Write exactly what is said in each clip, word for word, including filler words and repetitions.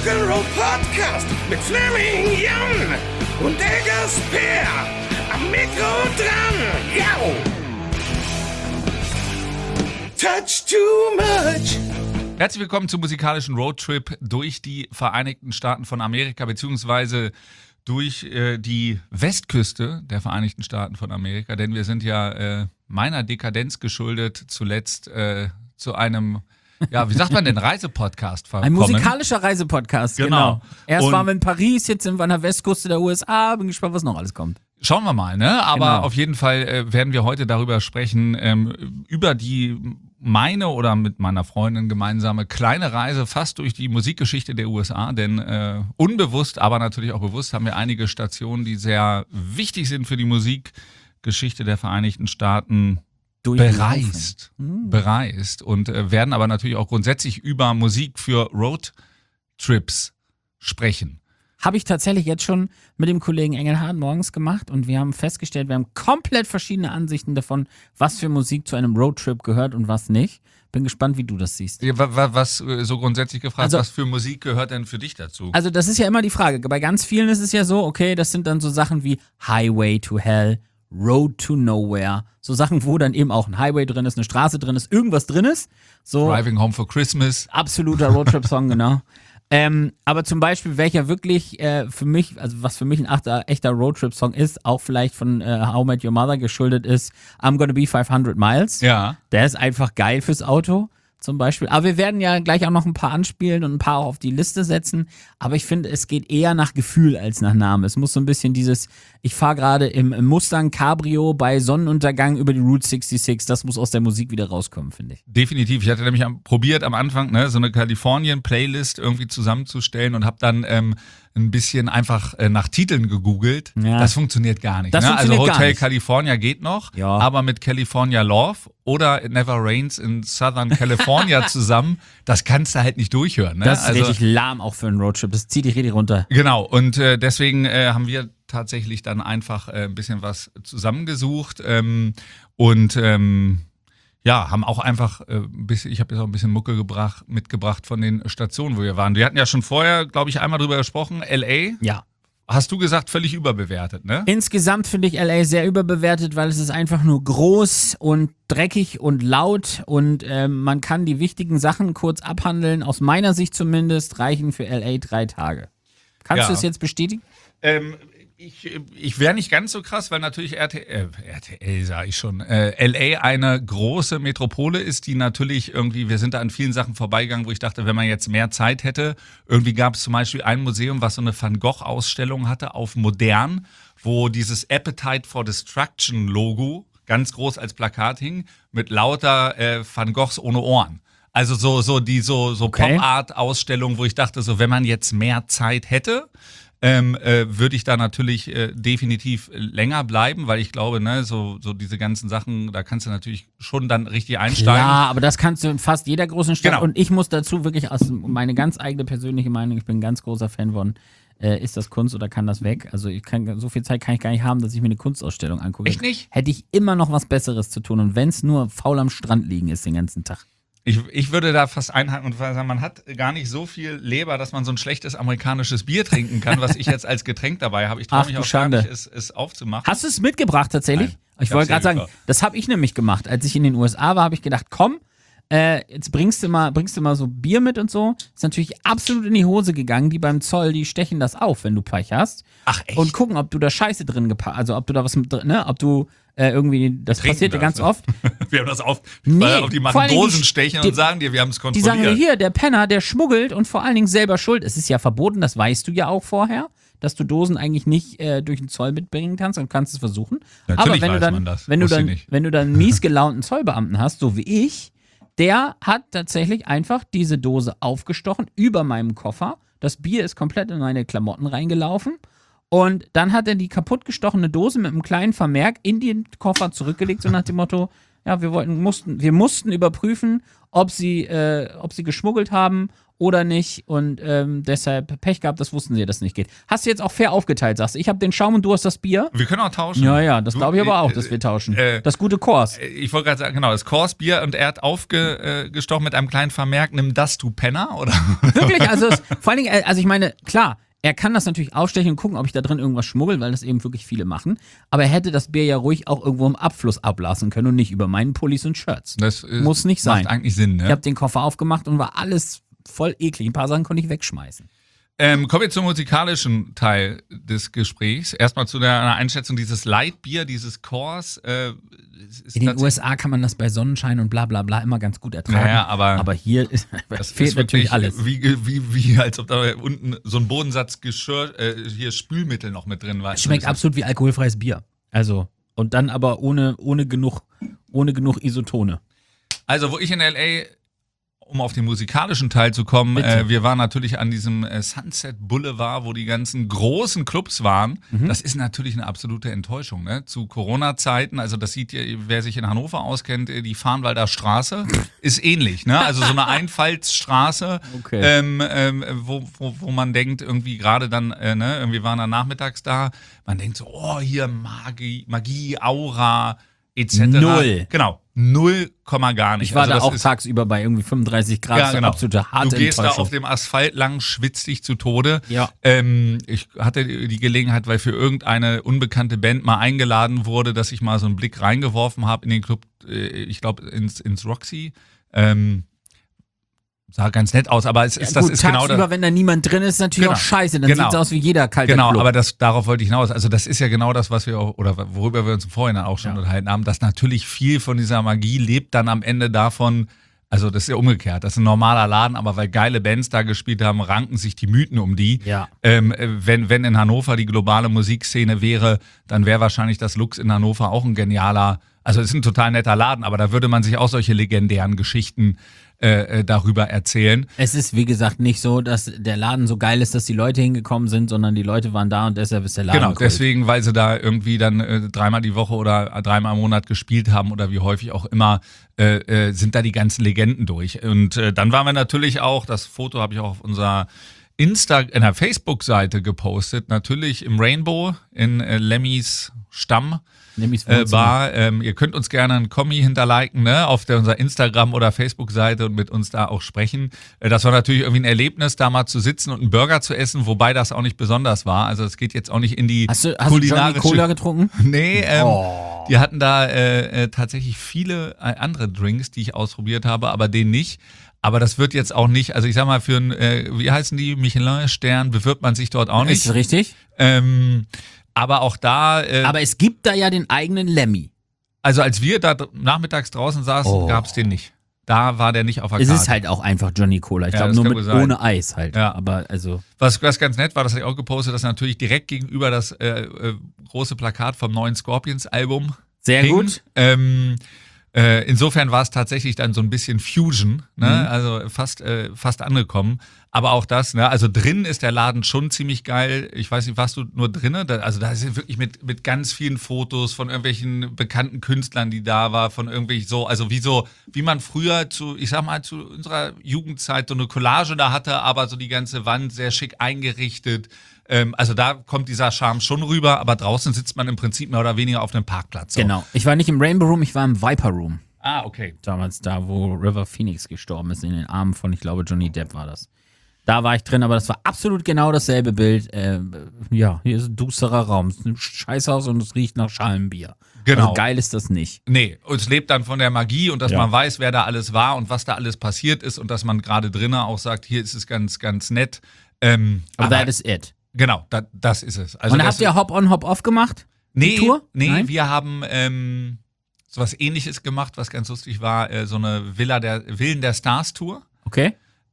Rock'n'Roll Podcast mit Fleming Jan und der Gasper am Mikro dran. Yo! Touch too much. Herzlich willkommen zum musikalischen Roadtrip durch die Vereinigten Staaten von Amerika, beziehungsweise durch äh, die Westküste der Vereinigten Staaten von Amerika, denn wir sind ja äh, meiner Dekadenz geschuldet zuletzt äh, zu einem, ja, wie sagt man denn, Reisepodcast verkommen. Ein musikalischer Reisepodcast, genau. genau. Erst Und waren wir in Paris, jetzt sind wir an der Westküste der U S A, bin gespannt, was noch alles kommt. Schauen wir mal, ne? Aber Genau. auf jeden Fall äh, werden wir heute darüber sprechen, ähm, über die meine oder mit meiner Freundin gemeinsame kleine Reise fast durch die Musikgeschichte der U S A, denn äh, unbewusst, aber natürlich auch bewusst haben wir einige Stationen, die sehr wichtig sind für die Musikgeschichte der Vereinigten Staaten bereist, Mhm. bereist und äh, werden aber natürlich auch grundsätzlich über Musik für Roadtrips sprechen. Habe ich tatsächlich jetzt schon mit dem Kollegen Engelhardt morgens gemacht und wir haben festgestellt, wir haben komplett verschiedene Ansichten davon, was für Musik zu einem Roadtrip gehört und was nicht. Bin gespannt, wie du das siehst. Ja, wa- wa- was äh, so grundsätzlich gefragt, Also- was für Musik gehört denn für dich dazu? Also das ist ja immer die Frage. Bei ganz vielen ist es ja so, okay, das sind dann so Sachen wie Highway to Hell, Road to Nowhere. So Sachen, wo dann eben auch ein Highway drin ist, eine Straße drin ist, irgendwas drin ist. So Driving Home for Christmas. absoluter Roadtrip-Song, genau. Ähm, aber zum Beispiel, welcher wirklich äh, für mich, also was für mich ein achter, echter Roadtrip-Song ist, auch vielleicht von äh, How I Met Your Mother geschuldet ist, I'm Gonna Be fünfhundert Miles. Ja. Der ist einfach geil fürs Auto, zum Beispiel. Aber wir werden ja gleich auch noch ein paar anspielen und ein paar auch auf die Liste setzen. Aber ich finde, es geht eher nach Gefühl als nach Name. Es muss so ein bisschen dieses, ich fahre gerade im, im Mustang Cabrio bei Sonnenuntergang über die Route sechsundsechzig, das muss aus der Musik wieder rauskommen, finde ich. Definitiv. Ich hatte nämlich am, probiert am Anfang, ne, so eine Kalifornien-Playlist irgendwie zusammenzustellen und habe dann ähm, ein bisschen einfach äh, nach Titeln gegoogelt. Ja. Das funktioniert gar nicht. Das ne? funktioniert Also gar Hotel nicht. California geht noch, Ja. aber mit California Love oder It Never Rains in Southern California zusammen, das kannst du halt nicht durchhören. Ne? Das ist also, richtig lahm auch für einen Roadtrip. Das zieht dich richtig runter. Genau, und äh, deswegen äh, haben wir tatsächlich dann einfach äh, ein bisschen was zusammengesucht ähm, und ähm, ja, haben auch einfach äh, ein bisschen, ich habe jetzt auch ein bisschen Mucke gebracht, mitgebracht von den Stationen, wo wir waren. Wir hatten ja schon vorher, glaube ich, einmal drüber gesprochen, L A. Ja. Hast du gesagt, völlig überbewertet, ne? Insgesamt finde ich L A sehr überbewertet, weil es ist einfach nur groß und dreckig und laut und ähm, man kann die wichtigen Sachen kurz abhandeln. Aus meiner Sicht zumindest reichen für L A drei Tage. Kannst Ja. du das jetzt bestätigen? Ähm, ich ich wäre nicht ganz so krass, weil natürlich R T L, äh, R T L sage ich schon, äh, L A eine große Metropole ist, die natürlich irgendwie, wir sind da an vielen Sachen vorbeigegangen, wo ich dachte, wenn man jetzt mehr Zeit hätte, irgendwie gab es zum Beispiel ein Museum, was so eine Van Gogh-Ausstellung hatte auf Modern, wo dieses Appetite for Destruction Logo ganz groß als Plakat hing, mit lauter äh, Van Goghs ohne Ohren. Also so, so die so, so Okay. Pop-Art-Ausstellung, wo ich dachte, so wenn man jetzt mehr Zeit hätte, ähm, äh, würde ich da natürlich äh, definitiv länger bleiben, weil ich glaube, ne, so, so diese ganzen Sachen, da kannst du natürlich schon dann richtig einsteigen. Ja, aber das kannst du in fast jeder großen Stadt. Genau. Und ich muss dazu wirklich aus meine ganz eigene persönliche Meinung, ich bin ein ganz großer Fan von, äh, ist das Kunst oder kann das weg? Also ich kann, so viel Zeit kann ich gar nicht haben, dass ich mir eine Kunstausstellung angucke. Echt nicht? Hätte ich immer noch was Besseres zu tun. Und wenn es nur faul am Strand liegen ist den ganzen Tag. Ich, ich würde da fast einhaken und sagen, man hat gar nicht so viel Leber, dass man so ein schlechtes amerikanisches Bier trinken kann, was ich jetzt als Getränk dabei habe. Ich traue Ach, mich du auch gar Schande. nicht, es, es aufzumachen. Hast du es mitgebracht tatsächlich? Nein, ich ich wollte hab's gerade hier sagen, gekauft. das habe ich nämlich gemacht. Als ich in den U S A war, habe ich gedacht, komm, äh, jetzt bringst du mal, bringst du mal so Bier mit und so. Ist natürlich absolut in die Hose gegangen. Die beim Zoll, die stechen das auf, wenn du Pech hast. Ach echt? Und gucken, ob du da Scheiße drin gepackt, also ob du da was mit drin, ne, ob du äh, irgendwie, das Trinken passiert ja ganz darfst, oft. ne? Wir haben das auf, Nee, weil auf die vor machen allen Dingen die- Dosenstechen die- und sagen dir, wir haben es Die kontrolliert. sagen dir hier, der Penner, der schmuggelt und vor allen Dingen selber schuld. Es ist ja verboten, das weißt du ja auch vorher, dass du Dosen eigentlich nicht äh, durch den Zoll mitbringen kannst und kannst es versuchen. Natürlich Aber wenn du weiß dann, man das. wenn du Wusste dann, ich nicht. wenn du dann einen mies gelaunten Zollbeamten hast, so wie ich, der hat tatsächlich einfach diese Dose aufgestochen über meinem Koffer. Das Bier ist komplett in meine Klamotten reingelaufen. Und dann hat er die kaputtgestochene Dose mit einem kleinen Vermerk in den Koffer zurückgelegt, so nach dem Motto, Ja, wir wollten, mussten, wir mussten überprüfen, ob sie, äh, ob sie geschmuggelt haben oder nicht und ähm, deshalb Pech gehabt, das wussten sie, dass es nicht geht. Hast du jetzt auch fair aufgeteilt, sagst du? Ich habe den Schaum und du hast das Bier? Wir können auch tauschen. Ja, ja, das Du, glaube ich aber auch, äh, dass wir tauschen. äh, das gute Kors. Ich wollte gerade sagen, genau, das Korsbier und er hat aufgestochen mit einem kleinen Vermerk, nimm das, du Penner, oder? Wirklich, also es, vor allen Dingen, äh, also ich meine, klar, er kann das natürlich aufstechen und gucken, ob ich da drin irgendwas schmuggel, weil das eben wirklich viele machen. Aber er hätte das Bier ja ruhig auch irgendwo im Abfluss ablassen können und nicht über meinen Pullis und Shirts. Das ist, Muss nicht sein. Macht eigentlich Sinn, ne? Ich habe den Koffer aufgemacht und war alles voll eklig. Ein paar Sachen konnte ich wegschmeißen. Ähm, kommen wir zum musikalischen Teil des Gesprächs. Erstmal zu der Einschätzung dieses Lightbier, dieses Kors. Äh, ist In den tatsächlich- U S A kann man das bei Sonnenschein und bla bla bla immer ganz gut ertragen. Naja, aber- aber hier ist, Das fehlt ist natürlich wirklich alles. Wie, wie, wie, als ob da unten so ein Bodensatz Geschirr, äh, hier Spülmittel noch mit drin war. Es schmeckt absolut wie alkoholfreies Bier. Also, und dann aber ohne, ohne, genug, ohne genug Isotone. Also, wo ich in L A, um auf den musikalischen Teil zu kommen, Bitte. äh, wir waren natürlich an diesem äh, Sunset Boulevard, wo die ganzen großen Clubs waren. Mhm. Das ist natürlich eine absolute Enttäuschung, ne? Zu Corona-Zeiten, also das sieht ihr, wer sich in Hannover auskennt, äh, die Farnwalder Straße ist ähnlich, ne? Also so eine Einfallsstraße, Okay. ähm, ähm, wo, wo, wo man denkt, irgendwie gerade dann, äh, ne, irgendwie waren dann nachmittags da, man denkt so, oh, hier Magie, Magie, Aura, et cetera. Null. Genau. Null Komma gar nicht. Ich war Also da das auch ist- tagsüber bei irgendwie fünfunddreißig Grad. ja, so genau. absolute harte Du gehst da Enttäuschung. auf dem Asphalt lang, schwitzt dich zu Tode. Ja. Ähm, ich hatte die Gelegenheit, weil für irgendeine unbekannte Band mal eingeladen wurde, dass ich mal so einen Blick reingeworfen habe in den Club, äh, ich glaube ins, ins Roxy. Ähm, sah ganz nett aus, aber es ist, Ja, das gut, ist genau tagsüber, das. wenn da niemand drin ist, ist natürlich Genau. auch scheiße. Dann Genau. sieht es aus wie jeder kalte Genau, Club. aber das, darauf wollte ich hinaus. Also das ist ja genau das, was wir auch, oder worüber wir uns im Vorhinein auch schon Ja. unterhalten haben, dass natürlich viel von dieser Magie lebt dann am Ende davon, also das ist ja umgekehrt, das ist ein normaler Laden, aber weil geile Bands da gespielt haben, ranken sich die Mythen um die. Ja. Ähm, wenn, wenn in Hannover die globale Musikszene wäre, dann wäre wahrscheinlich das Lux in Hannover auch ein genialer, also es ist ein total netter Laden, aber da würde man sich auch solche legendären Geschichten äh, darüber erzählen. Es ist, wie gesagt, nicht so, dass der Laden so geil ist, dass die Leute hingekommen sind, sondern die Leute waren da und deshalb ist der Laden Genau, Kult. deswegen, weil sie da irgendwie dann äh, dreimal die Woche oder dreimal im Monat gespielt haben oder wie häufig auch immer, äh, äh, sind da die ganzen Legenden durch. Und äh, dann waren wir natürlich auch, das Foto habe ich auch auf unserer Insta, in der Facebook-Seite gepostet, natürlich im Rainbow in äh, Lemmys Stamm. Nämlich Äh, Bar. Ähm, ihr könnt uns gerne einen Kommi hinterliken, ne, auf der, unserer Instagram- oder Facebook-Seite und mit uns da auch sprechen. Äh, das war natürlich irgendwie ein Erlebnis, da mal zu sitzen und einen Burger zu essen, wobei das auch nicht besonders war. Also es geht jetzt auch nicht in die Hast du, hast du Johnny kulinarische... Cola getrunken? Nee, ähm, Oh. die hatten da äh, äh, tatsächlich viele äh, andere Drinks, die ich ausprobiert habe, aber den nicht. Aber das wird jetzt auch nicht, also ich sag mal, für einen, äh, wie heißen die, Michelin-Stern bewirbt man sich dort auch Ist nicht. das richtig? Ähm, aber auch da, äh, Aber es gibt da ja den eigenen Lemmy. also als wir da dr- nachmittags draußen saßen, Oh. gab's den nicht. Da war der nicht auf der Es Karte. ist halt auch einfach Johnny Cola. Ich Ja, glaube das nur kann mit wohl sein. ohne Eis halt. Ja. Aber also Was, was ganz nett war, das habe ich auch gepostet, dass natürlich direkt gegenüber das äh, äh, große Plakat vom neuen Scorpions-Album sehr hing. gut. Ähm, äh, insofern war es tatsächlich dann so ein bisschen Fusion, ne? Mhm. Also fast, äh, fast angekommen. Aber auch das, ne? Also drin ist der Laden schon ziemlich geil. Ich weiß nicht, warst du nur drinnen? Da, also da ist wirklich mit, mit ganz vielen Fotos von irgendwelchen bekannten Künstlern, die da war, von irgendwelchen so, also wie so, wie man früher zu, ich sag mal, zu unserer Jugendzeit so eine Collage da hatte, aber so die ganze Wand sehr schick eingerichtet. Ähm, also da kommt dieser Charme schon rüber, aber draußen sitzt man im Prinzip mehr oder weniger auf einem Parkplatz. So. Genau. Ich war nicht im Rainbow Room, ich war im Viper Room. Ah, okay. Damals da, wo River Phoenix gestorben ist, in den Armen von, ich glaube, Johnny Depp war das. Da war ich drin, aber das war absolut genau dasselbe Bild. Äh, ja, hier ist ein dusterer Raum, es ist ein Scheißhaus und es riecht nach Schalenbier. Genau. Also geil ist das nicht. Nee, und es lebt dann von der Magie und dass Ja. man weiß, wer da alles war und was da alles passiert ist und dass man gerade drinnen auch sagt, hier ist es ganz, ganz nett. Ähm, Aber that is it. Genau, da, das ist es. Also Und das habt ihr Hop-on, Hop-off gemacht? nee, die Tour? Nee, Nein? wir haben ähm, so was Ähnliches gemacht, was ganz lustig war, äh, so eine Villa der Villen der Stars Tour. Okay.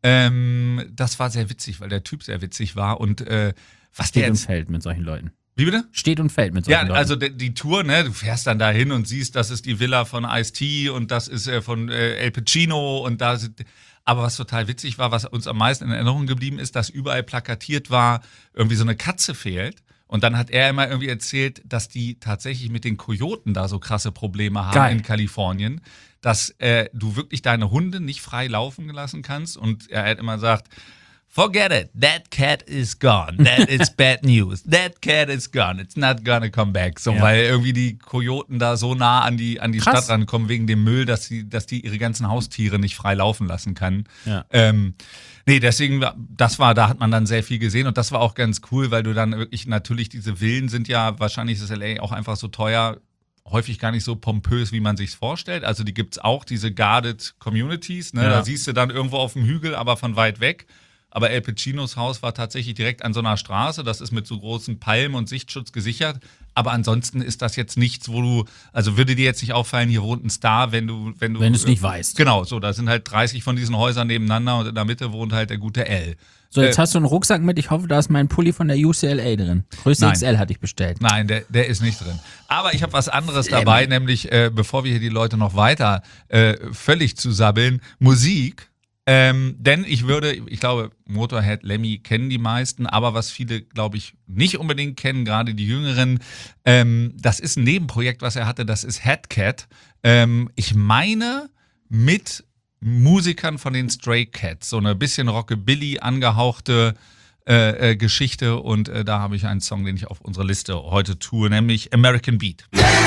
Ähm, das war sehr witzig, weil der Typ sehr witzig war und äh, was der Steht und jetzt... fällt mit solchen Leuten. Wie bitte? Steht und fällt mit solchen Ja, Leuten. also die, die Tour, ne, du fährst dann dahin und siehst, das ist die Villa von Ice-T und das ist äh, von äh, El Pacino und da sind, aber was total witzig war, was uns am meisten in Erinnerung geblieben ist, dass überall plakatiert war, irgendwie so eine Katze fehlt Und dann hat er immer irgendwie erzählt, dass die tatsächlich mit den Kojoten da so krasse Probleme haben Geil. in Kalifornien, dass äh, du wirklich deine Hunde nicht frei laufen lassen kannst. Und er hat immer gesagt, forget it, that cat is gone, that is bad news, that cat is gone, it's not gonna come back. So, Ja. weil irgendwie die Kojoten da so nah an die, an die Krass. Stadt rankommen wegen dem Müll, dass die, dass die ihre ganzen Haustiere nicht frei laufen lassen kann. Ja. Ähm, nee, deswegen, das war, da hat man dann sehr viel gesehen und das war auch ganz cool, weil du dann wirklich natürlich, diese Villen sind ja, wahrscheinlich ist L A auch einfach so teuer, häufig gar nicht so pompös, wie man sich's vorstellt. Also die gibt's auch, diese guarded Communities, ne? Ja. Da siehst du dann irgendwo auf dem Hügel, aber von weit weg. Aber El Pacinos Haus war tatsächlich direkt an so einer Straße. Das ist mit so großen Palmen und Sichtschutz gesichert. Aber ansonsten ist das jetzt nichts, wo du, also würde dir jetzt nicht auffallen, hier wohnt ein Star, wenn du, wenn du. Wenn du es nicht weißt. Genau, so, da sind halt dreißig von diesen Häusern nebeneinander und in der Mitte wohnt halt der gute L. So, jetzt Äh, hast du einen Rucksack mit. Ich hoffe, da ist mein Pulli von der U C L A drin. Größe Nein. X L hatte ich bestellt. Nein, der, der ist nicht drin. Aber ich habe was anderes dabei, nämlich, äh, bevor wir hier die Leute noch weiter äh, völlig zu sabbeln, Musik. Ähm, denn ich würde, ich glaube, Motorhead, Lemmy kennen die meisten, aber was viele, glaube ich, nicht unbedingt kennen, gerade die Jüngeren, ähm, das ist ein Nebenprojekt, was er hatte, das ist Hatcat. Ähm, ich meine, mit Musikern von den Stray Cats, so eine bisschen Rockabilly angehauchte äh, äh, Geschichte und äh, da habe ich einen Song, den ich auf unsere Liste heute tue, nämlich American Beat.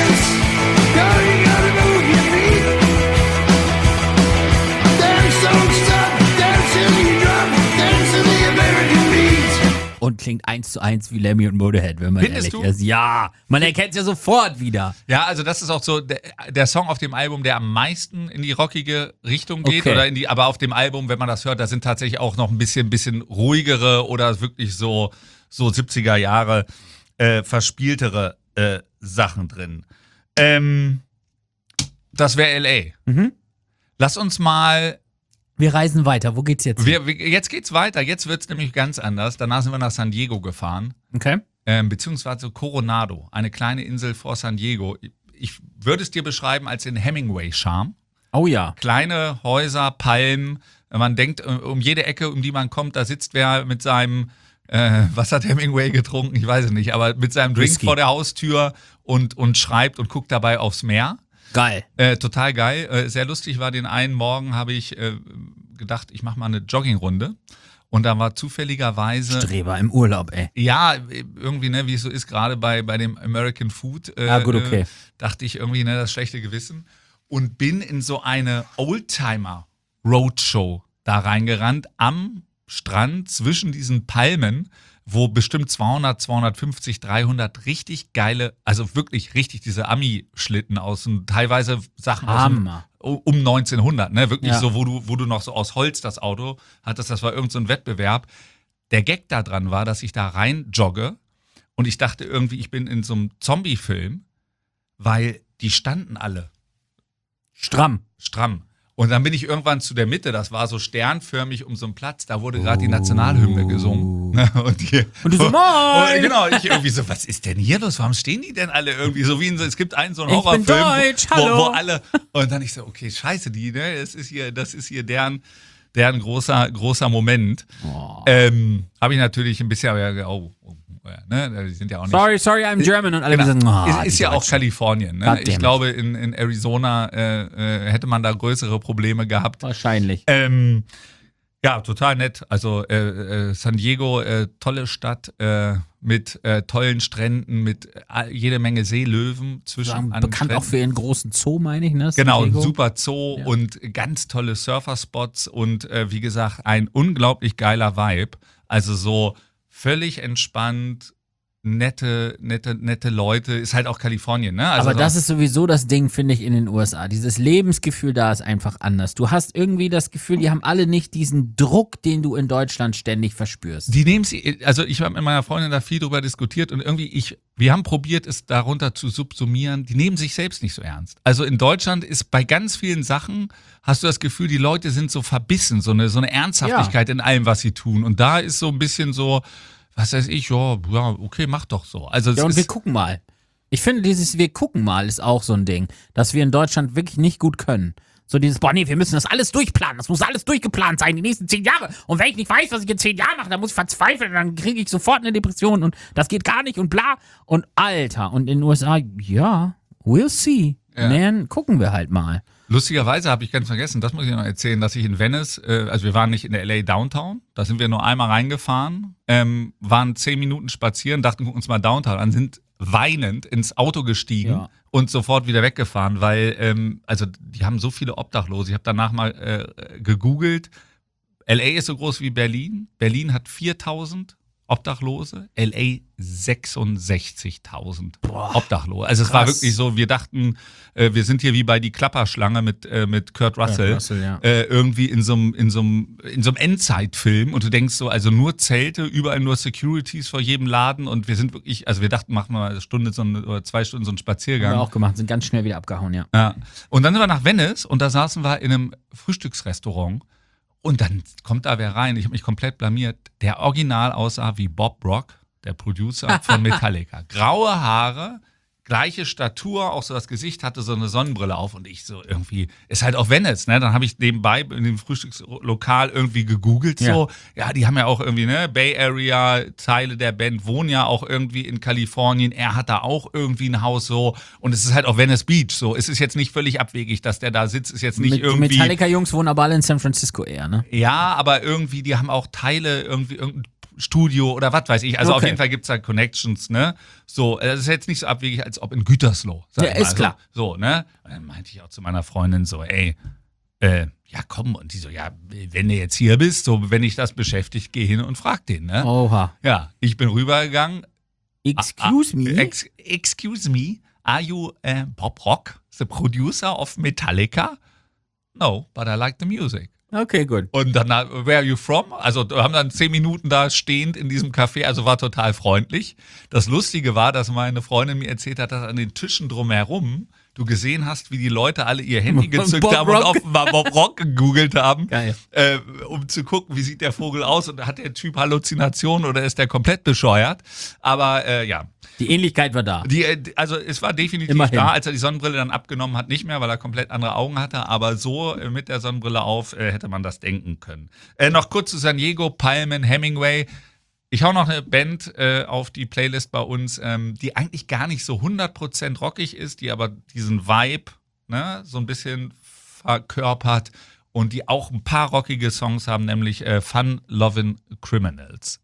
Und klingt eins zu eins wie Lemmy und Motorhead, wenn man Findest ehrlich du? ist. Ja, man erkennt es ja sofort wieder. Ja, also das ist auch so der, der Song auf dem Album, der am meisten in die rockige Richtung geht. Okay. Oder in die, aber auf dem Album, wenn man das hört, da sind tatsächlich auch noch ein bisschen, bisschen ruhigere oder wirklich so, so siebziger Jahre äh, verspieltere äh, Sachen drin. Ähm, das wäre L A. Mhm. Lass uns mal. Wir reisen weiter. Wo geht's jetzt? hin? Wir, wir, jetzt geht's weiter. Jetzt wird's nämlich ganz anders. Danach sind wir nach San Diego gefahren. Okay. Ähm, beziehungsweise Coronado, eine kleine Insel vor San Diego. Ich würde es dir beschreiben als den Hemingway-Charme. Oh ja. Kleine Häuser, Palmen. Man denkt, um jede Ecke, um die man kommt, da sitzt wer mit seinem, äh, was hat Hemingway getrunken? Ich weiß es nicht, aber mit seinem Drink Whisky. vor der Haustür und, und schreibt und guckt dabei aufs Meer. Geil. Äh, total geil. Äh, sehr lustig war, den einen Morgen habe ich äh, gedacht, ich mache mal eine Joggingrunde. Und da war zufälligerweise. Streber im Urlaub, ey. Ja, irgendwie, ne, wie es so ist, gerade bei, bei dem American Food. Äh, Ah, gut, okay. Äh, dachte ich irgendwie, ne, das schlechte Gewissen. Und bin in so eine Oldtimer-Roadshow da reingerannt am Strand zwischen diesen Palmen, wo bestimmt zweihundert, zweihundertfünfzig, dreihundert richtig geile, also wirklich richtig diese Ami-Schlitten aus und teilweise Sachen aus dem, Hammer. um neunzehnhundert, ne, wirklich Ja. so, wo du, wo du noch so aus Holz das Auto hattest, das war irgend so ein Wettbewerb. Der Gag da dran war, dass ich da rein jogge und ich dachte irgendwie, ich bin in so einem Zombie-Film, weil die standen alle Stramm. stramm. Und dann bin ich irgendwann zu der Mitte, das war so sternförmig um so einen Platz, da wurde gerade die Nationalhymne gesungen. Und, die, Und du so, moin! Und genau, ich irgendwie so, was ist denn hier los? Warum stehen die denn alle irgendwie so wie in so, es gibt einen so einen Ich bin Horrorfilm, deutsch, wo, hallo. wo alle, und dann ich so, okay, scheiße, die, ne, das ist hier, das ist hier deren, deren großer, großer Moment. Oh. Ähm, habe ich natürlich ein bisschen, aber, oh, oh, ja, ne, die sind ja auch nicht. Sorry, sorry, I'm German. Und alle Genau. sagen, oh, ist ist die ja auch Deutschen. Kalifornien. Ne? Goddammit. Ich glaube, in, in Arizona äh, äh, hätte man da größere Probleme gehabt. Wahrscheinlich. Ähm, ja, total nett. Also äh, äh, San Diego, äh, tolle Stadt äh, mit äh, tollen Stränden, mit äh, jede Menge Seelöwen zwischen Sagen, an den bekannt auch Stränden. für ihren großen Zoo, meine ich, ne? San Genau, ein Diego. super Zoo Ja. und ganz tolle Surferspots und äh, wie gesagt, ein unglaublich geiler Vibe. Also so völlig entspannt, nette, nette, nette Leute. Ist halt auch Kalifornien, ne? Also Aber so- das ist sowieso das Ding, finde ich, in den U S A. Dieses Lebensgefühl da ist einfach anders. Du hast irgendwie das Gefühl, die haben alle nicht diesen Druck, den du in Deutschland ständig verspürst. Die nehmen sie, also ich habe mit meiner Freundin da viel drüber diskutiert und irgendwie ich, wir haben probiert, es darunter zu subsumieren, die nehmen sich selbst nicht so ernst. Also in Deutschland ist bei ganz vielen Sachen, hast du das Gefühl, die Leute sind so verbissen, so eine, so eine Ernsthaftigkeit in allem, was sie tun. Und da ist so ein bisschen so, was weiß ich, ja, ja, okay, mach doch so. Also es Ja, und wir ist, gucken mal. Ich finde, dieses Wir gucken mal ist auch so ein Ding, dass wir in Deutschland wirklich nicht gut können. So dieses, boah, nee, wir müssen das alles durchplanen. Das muss alles durchgeplant sein, die nächsten zehn Jahre. Und wenn ich nicht weiß, was ich in zehn Jahren mache, dann muss ich verzweifeln. Dann kriege ich sofort eine Depression und das geht gar nicht und bla. Und Alter, und in den U S A, ja, we'll see. Ja. Dann gucken wir halt mal. Lustigerweise habe ich ganz vergessen, das muss ich noch erzählen, dass ich in Venice, äh, also wir waren nicht in der L A Downtown, da sind wir nur einmal reingefahren, ähm, waren zehn Minuten spazieren, dachten, gucken uns mal Downtown an, sind weinend ins Auto gestiegen Ja. und sofort wieder weggefahren, weil, ähm, also die haben so viele Obdachlose. Ich habe danach mal äh, gegoogelt, L A ist so groß wie Berlin, Berlin hat viertausend Obdachlose, L A sechsundsechzigtausend Obdachlose. Also es war krass. wirklich so, wir dachten, äh, wir sind hier wie bei die Klapperschlange mit, äh, mit Kurt Russell, Kurt Russell, ja. äh, irgendwie in so einem in so einem in so einem Endzeitfilm und du denkst so, also nur Zelte, überall nur Securities vor jedem Laden und wir sind wirklich, also wir dachten, machen wir mal eine Stunde so eine, oder zwei Stunden so einen Spaziergang. Haben wir auch gemacht, sind ganz schnell wieder abgehauen, ja. Ja. Und dann sind wir nach Venice und da saßen wir in einem Frühstücksrestaurant und dann kommt da wer rein, ich habe mich komplett blamiert, der original aussah wie Bob Rock, der Producer von Metallica. Graue Haare, gleiche Statur, auch so das Gesicht, hatte so eine Sonnenbrille auf und ich so irgendwie, ist halt auch Venice, ne? Dann habe ich nebenbei in dem Frühstückslokal irgendwie gegoogelt, so, ja. ja, die haben ja auch irgendwie, ne, Bay Area, Teile der Band wohnen ja auch irgendwie in Kalifornien, er hat da auch irgendwie ein Haus so und es ist halt auch Venice Beach, so, es ist jetzt nicht völlig abwegig, dass der da sitzt, ist jetzt nicht Mit, irgendwie... Die Metallica-Jungs wohnen aber alle in San Francisco eher, ne? Ja, aber irgendwie, die haben auch Teile, irgendwie irgendein Studio oder was weiß ich. Also Okay. auf jeden Fall gibt's da Connections, ne? So, das ist jetzt nicht so abwegig, als ob in Gütersloh. Sag Ja, ich mal. ist klar. So, so, ne? Und dann meinte ich auch zu meiner Freundin so, ey, äh, ja komm. Und die so, ja, wenn du jetzt hier bist, so, wenn dich das beschäftigt, geh hin und frag den, ne? Oha. Ja, ich bin rübergegangen. Excuse me? Ex excuse me, are you uh, Bob Rock, the producer of Metallica? No, but I like the music. Okay, gut. Und dann, where are you from? Also wir haben dann zehn Minuten da stehend in diesem Café, also war total freundlich. Das Lustige war, dass meine Freundin mir erzählt hat, dass an den Tischen drumherum du gesehen hast, wie die Leute alle ihr Handy gezückt Bob haben und Rock. offenbar Bob Rock gegoogelt haben, Geil. äh, um zu gucken, wie sieht der Vogel aus und hat der Typ Halluzinationen oder ist der komplett bescheuert. Aber äh, ja, Die Ähnlichkeit war da. die, äh, also es war definitiv Immerhin. da, als er die Sonnenbrille dann abgenommen hat, nicht mehr, weil er komplett andere Augen hatte, aber so äh, mit der Sonnenbrille auf äh, hätte man das denken können. Äh, noch kurz zu San Diego, Palmen, Hemingway. Ich hau noch eine Band äh, auf die Playlist bei uns, ähm, die eigentlich gar nicht so hundert Prozent rockig ist, die aber diesen Vibe, ne, so ein bisschen verkörpert und die auch ein paar rockige Songs haben, nämlich äh, Fun Lovin' Criminals.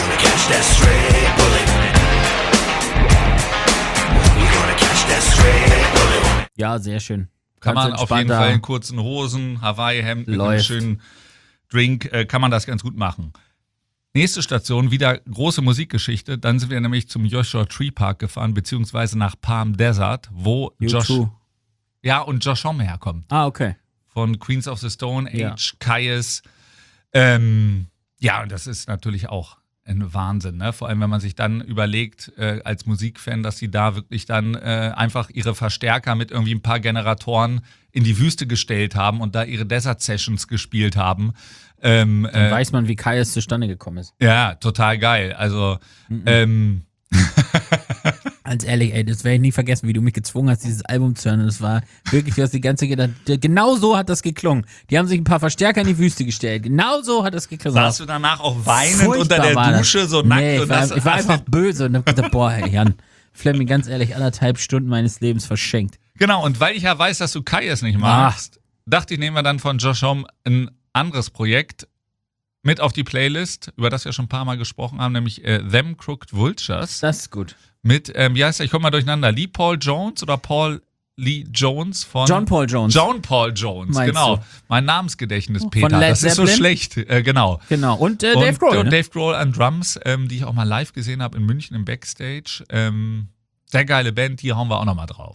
Ja, sehr schön. Kann Ganz man auf jeden entspannter- Fall in kurzen Hosen, Hawaii-Hemd mit einem Läuft. schönen Drink, äh, kann man das ganz gut machen. Nächste Station, wieder große Musikgeschichte. Dann sind wir nämlich zum Joshua Tree Park gefahren, beziehungsweise nach Palm Desert, wo U Josh, zwei. ja, und Josh Homme herkommt. Ah, okay. Von Queens of the Stone Age, Ja. Kyuss. Ähm, ja, und das ist natürlich auch ein Wahnsinn, ne? Vor allem, wenn man sich dann überlegt, äh, als Musikfan, dass sie da wirklich dann äh, einfach ihre Verstärker mit irgendwie ein paar Generatoren in die Wüste gestellt haben und da ihre Desert Sessions gespielt haben. Ähm, Dann äh, weiß man, wie Kai es zustande gekommen ist. ja, total geil. Also, ähm, Ganz ehrlich, ey, das werde ich nie vergessen, wie du mich gezwungen hast, dieses Album zu hören. Und es war wirklich, du hast die ganze gedacht, genau so hat das geklungen. Die haben sich ein paar Verstärker in die Wüste gestellt. Genau so hat das geklungen. saßt du danach auch weinend Furchtbar unter der war das. Dusche, so nackt? Nee, ich und war, das, ich war einfach böse und hab gedacht, boah, hey, Jan, Fleming, ganz ehrlich, anderthalb Stunden meines Lebens verschenkt. Genau, und weil ich ja weiß, dass du Kyuss nicht magst, dachte ich, nehmen wir dann von Josh Homme ein anderes Projekt mit auf die Playlist, über das wir schon ein paar Mal gesprochen haben, nämlich äh, Them Crooked Vultures. Das ist gut. Mit, ähm, wie heißt der? Ich komme mal durcheinander. Lee Paul Jones oder Paul Lee Jones von. John Paul Jones. John Paul Jones, Meinst genau. du? Mein Namensgedächtnis, Peter. Led Das ist so Zeppelin? schlecht. Äh, genau. Genau. Und äh, Und Dave Grohl. und Ne? Dave Grohl an Drums, ähm, die ich auch mal live gesehen habe in München im Backstage. Ähm, sehr geile Band, die hauen wir auch nochmal drauf.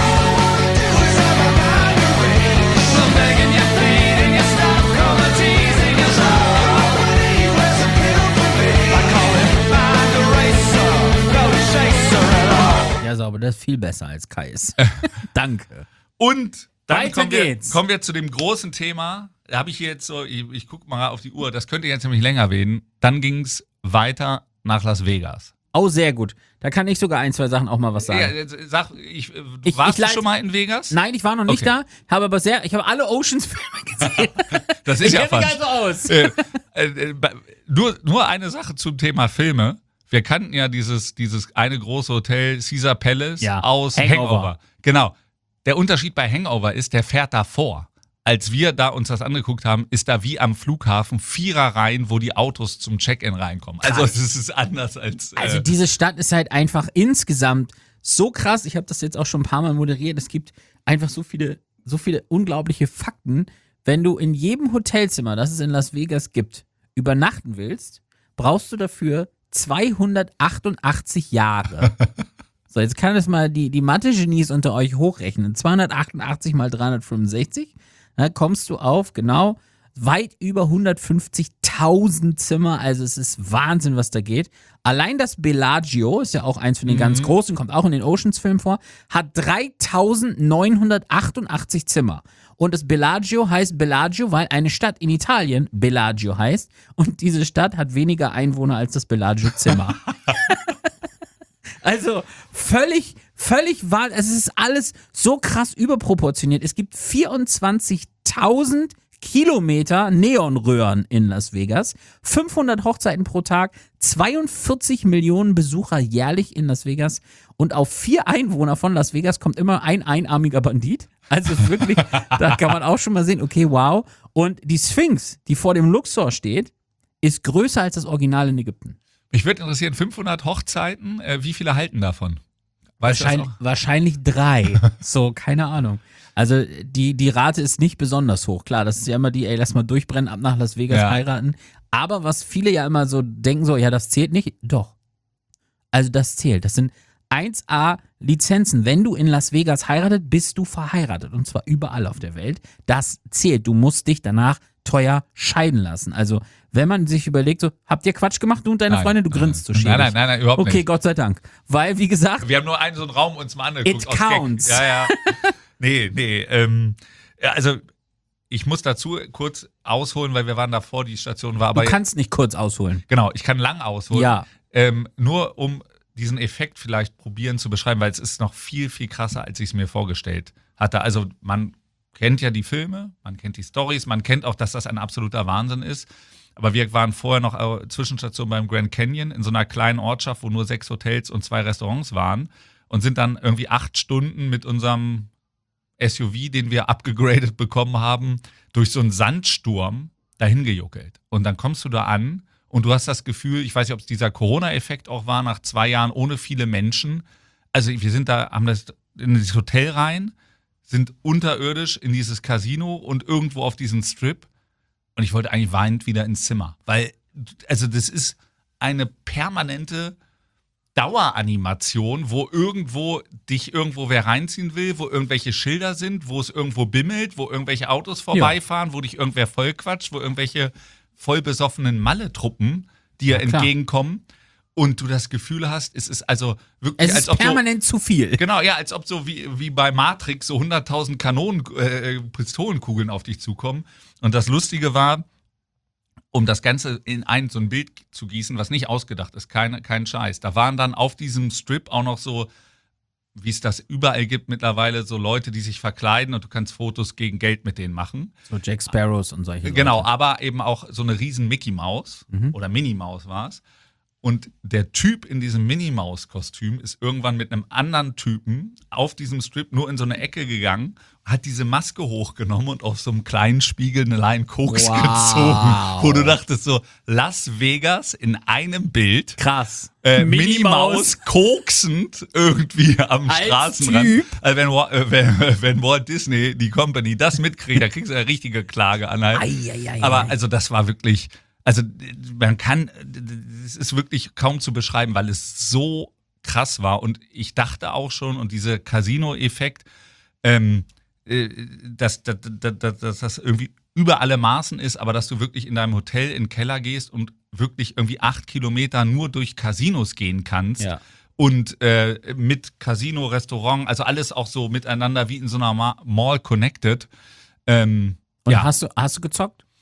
Ja, sauber, das ist viel besser als Kais. Danke. Und dann Weiter kommen wir, geht's. kommen wir zu dem großen Thema. Da habe ich hier jetzt so, ich, ich gucke mal auf die Uhr, das könnte jetzt nämlich länger werden. Dann ging es weiter nach Las Vegas. Oh, sehr gut. Da kann ich sogar ein, zwei Sachen auch mal was sagen. Ja, sag, ich, du Ich- warst ich leite- du schon mal in Vegas? Nein, ich war noch nicht Okay. da, habe aber sehr, ich habe alle Oceans-Filme gesehen. Das ist ich ja kenne mich fast. also aus. äh, äh, äh, nur, nur eine Sache zum Thema Filme. Wir kannten ja dieses, dieses eine große Hotel Caesar Palace Ja, aus Hangover. Hangover. Genau. Der Unterschied bei Hangover ist, der fährt davor. Als wir da uns das angeguckt haben, ist da wie am Flughafen Viererreihen, wo die Autos zum Check-in reinkommen. Also Krass. es ist anders als. Äh, Also diese Stadt ist halt einfach insgesamt so krass. Ich habe das jetzt auch schon ein paar Mal moderiert. Es gibt einfach so viele, so viele unglaubliche Fakten. Wenn du in jedem Hotelzimmer, das es in Las Vegas gibt, übernachten willst, brauchst du dafür zweihundertachtundachtzig Jahre. So, jetzt kann das mal die, die Mathe-Genies unter euch hochrechnen. zweihundertachtundachtzig mal dreihundertfünfundsechzig, da kommst du auf, genau, weit über hundertfünfzigtausend Zimmer. Also es ist Wahnsinn, was da geht. Allein das Bellagio, ist ja auch eins von den ganz großen, kommt auch in den Oceans-Filmen vor, hat dreitausendneunhundertachtundachtzig Zimmer. Und das Bellagio heißt Bellagio, weil eine Stadt in Italien Bellagio heißt. Und diese Stadt hat weniger Einwohner als das Bellagio-Zimmer. Also völlig, völlig wahr. Es ist alles so krass überproportioniert. Es gibt vierundzwanzigtausend Kilometer Neonröhren in Las Vegas, fünfhundert Hochzeiten pro Tag, zweiundvierzig Millionen Besucher jährlich in Las Vegas und auf vier Einwohner von Las Vegas kommt immer ein einarmiger Bandit. Also wirklich, da kann man auch schon mal sehen, okay, wow. Und die Sphinx, die vor dem Luxor steht, ist größer als das Original in Ägypten. mich würde interessieren, fünfhundert Hochzeiten, äh, wie viele halten davon? Weißt du das Wahrscheinlich, noch? wahrscheinlich drei. So, keine Ahnung. Also die, die Rate ist nicht besonders hoch. Klar, das ist ja immer die, ey, lass mal durchbrennen, ab nach Las Vegas Ja. heiraten. Aber was viele ja immer so denken, so, ja, das zählt nicht. Doch. Also das zählt. Das sind eins A Lizenzen. Wenn du in Las Vegas heiratet, bist du verheiratet. Und zwar überall auf der Welt. Das zählt. Du musst dich danach teuer scheiden lassen. Also wenn man sich überlegt, so, habt ihr Quatsch gemacht, du und deine Nein, Freundin? Du nein, grinst so nein, schäbig. nein, nein, nein, überhaupt Okay, nicht. Gott sei Dank. Weil, wie gesagt, Wir haben nur einen so einen Raum uns mal angeguckt. It aus Gag. counts. Ja, ja. Nee, nee. Ähm, ja, also ich muss dazu kurz ausholen, weil wir waren davor, die Station war du aber. kannst nicht kurz ausholen. Genau, ich kann lang ausholen. Ja. Ähm, nur um diesen Effekt vielleicht probieren zu beschreiben, weil es ist noch viel, viel krasser, als ich es mir vorgestellt hatte. Also man kennt ja die Filme, man kennt die Storys, man kennt auch, dass das ein absoluter Wahnsinn ist. Aber wir waren vorher noch äh, Zwischenstation beim Grand Canyon in so einer kleinen Ortschaft, wo nur sechs Hotels und zwei Restaurants waren und sind dann irgendwie acht Stunden mit unserem S U V, den wir abgegradet bekommen haben, durch so einen Sandsturm dahin gejuckelt. Und dann kommst du da an und du hast das Gefühl, ich weiß nicht, ob es dieser Corona-Effekt auch war, nach zwei Jahren ohne viele Menschen. Also wir sind da, haben das in das Hotel rein, sind unterirdisch in dieses Casino und irgendwo auf diesen Strip. Und ich wollte eigentlich weinend wieder ins Zimmer. Weil, also das ist eine permanente Daueranimation, wo irgendwo dich irgendwo wer reinziehen will, wo irgendwelche Schilder sind, wo es irgendwo bimmelt, wo irgendwelche Autos vorbeifahren, wo dich irgendwer vollquatscht, wo irgendwelche vollbesoffenen Malle-Truppen dir Ja, klar. entgegenkommen und du das Gefühl hast, es ist also wirklich, Es als ist ob so, permanent zu viel. genau, ja, als ob so wie, wie bei Matrix so hunderttausend Kanonen, äh, Pistolenkugeln auf dich zukommen. Und das Lustige war, um das Ganze in ein so ein Bild zu gießen, was nicht ausgedacht ist, kein, kein Scheiß. Da waren dann auf diesem Strip auch noch so, wie es das überall gibt mittlerweile, so Leute, die sich verkleiden und du kannst Fotos gegen Geld mit denen machen. So Jack Sparrows und solche Genau, Leute. aber eben auch so eine riesen Mickey Maus Mhm. oder Minnie Maus war es. Und der Typ in diesem Minnie Maus Kostüm ist irgendwann mit einem anderen Typen auf diesem Strip nur in so eine Ecke gegangen, hat diese Maske hochgenommen und auf so einem kleinen Spiegel eine Line Koks Wow. gezogen, wo du dachtest so, Las Vegas in einem Bild, Krass. äh, Minnie Maus koksend irgendwie am Als Straßenrand. Typ? Also wenn, Wa- äh, wenn, wenn Walt Disney, die Company, das mitkriegt, da kriegst du eine richtige Klage an halt. Ei, ei, ei, Aber ei. also das war wirklich, also man kann, es ist wirklich kaum zu beschreiben, weil es so krass war. Und ich dachte auch schon, und dieser Casino-Effekt, ähm, äh, dass, dass, dass, dass das irgendwie über alle Maßen ist, aber dass du wirklich in deinem Hotel in den Keller gehst und wirklich irgendwie acht Kilometer nur durch Casinos gehen kannst. Ja. Und äh, mit Casino, Restaurant, also alles auch so miteinander wie in so einer Ma- Mall connected. Ähm, Und ja, hast du, hast du gezockt?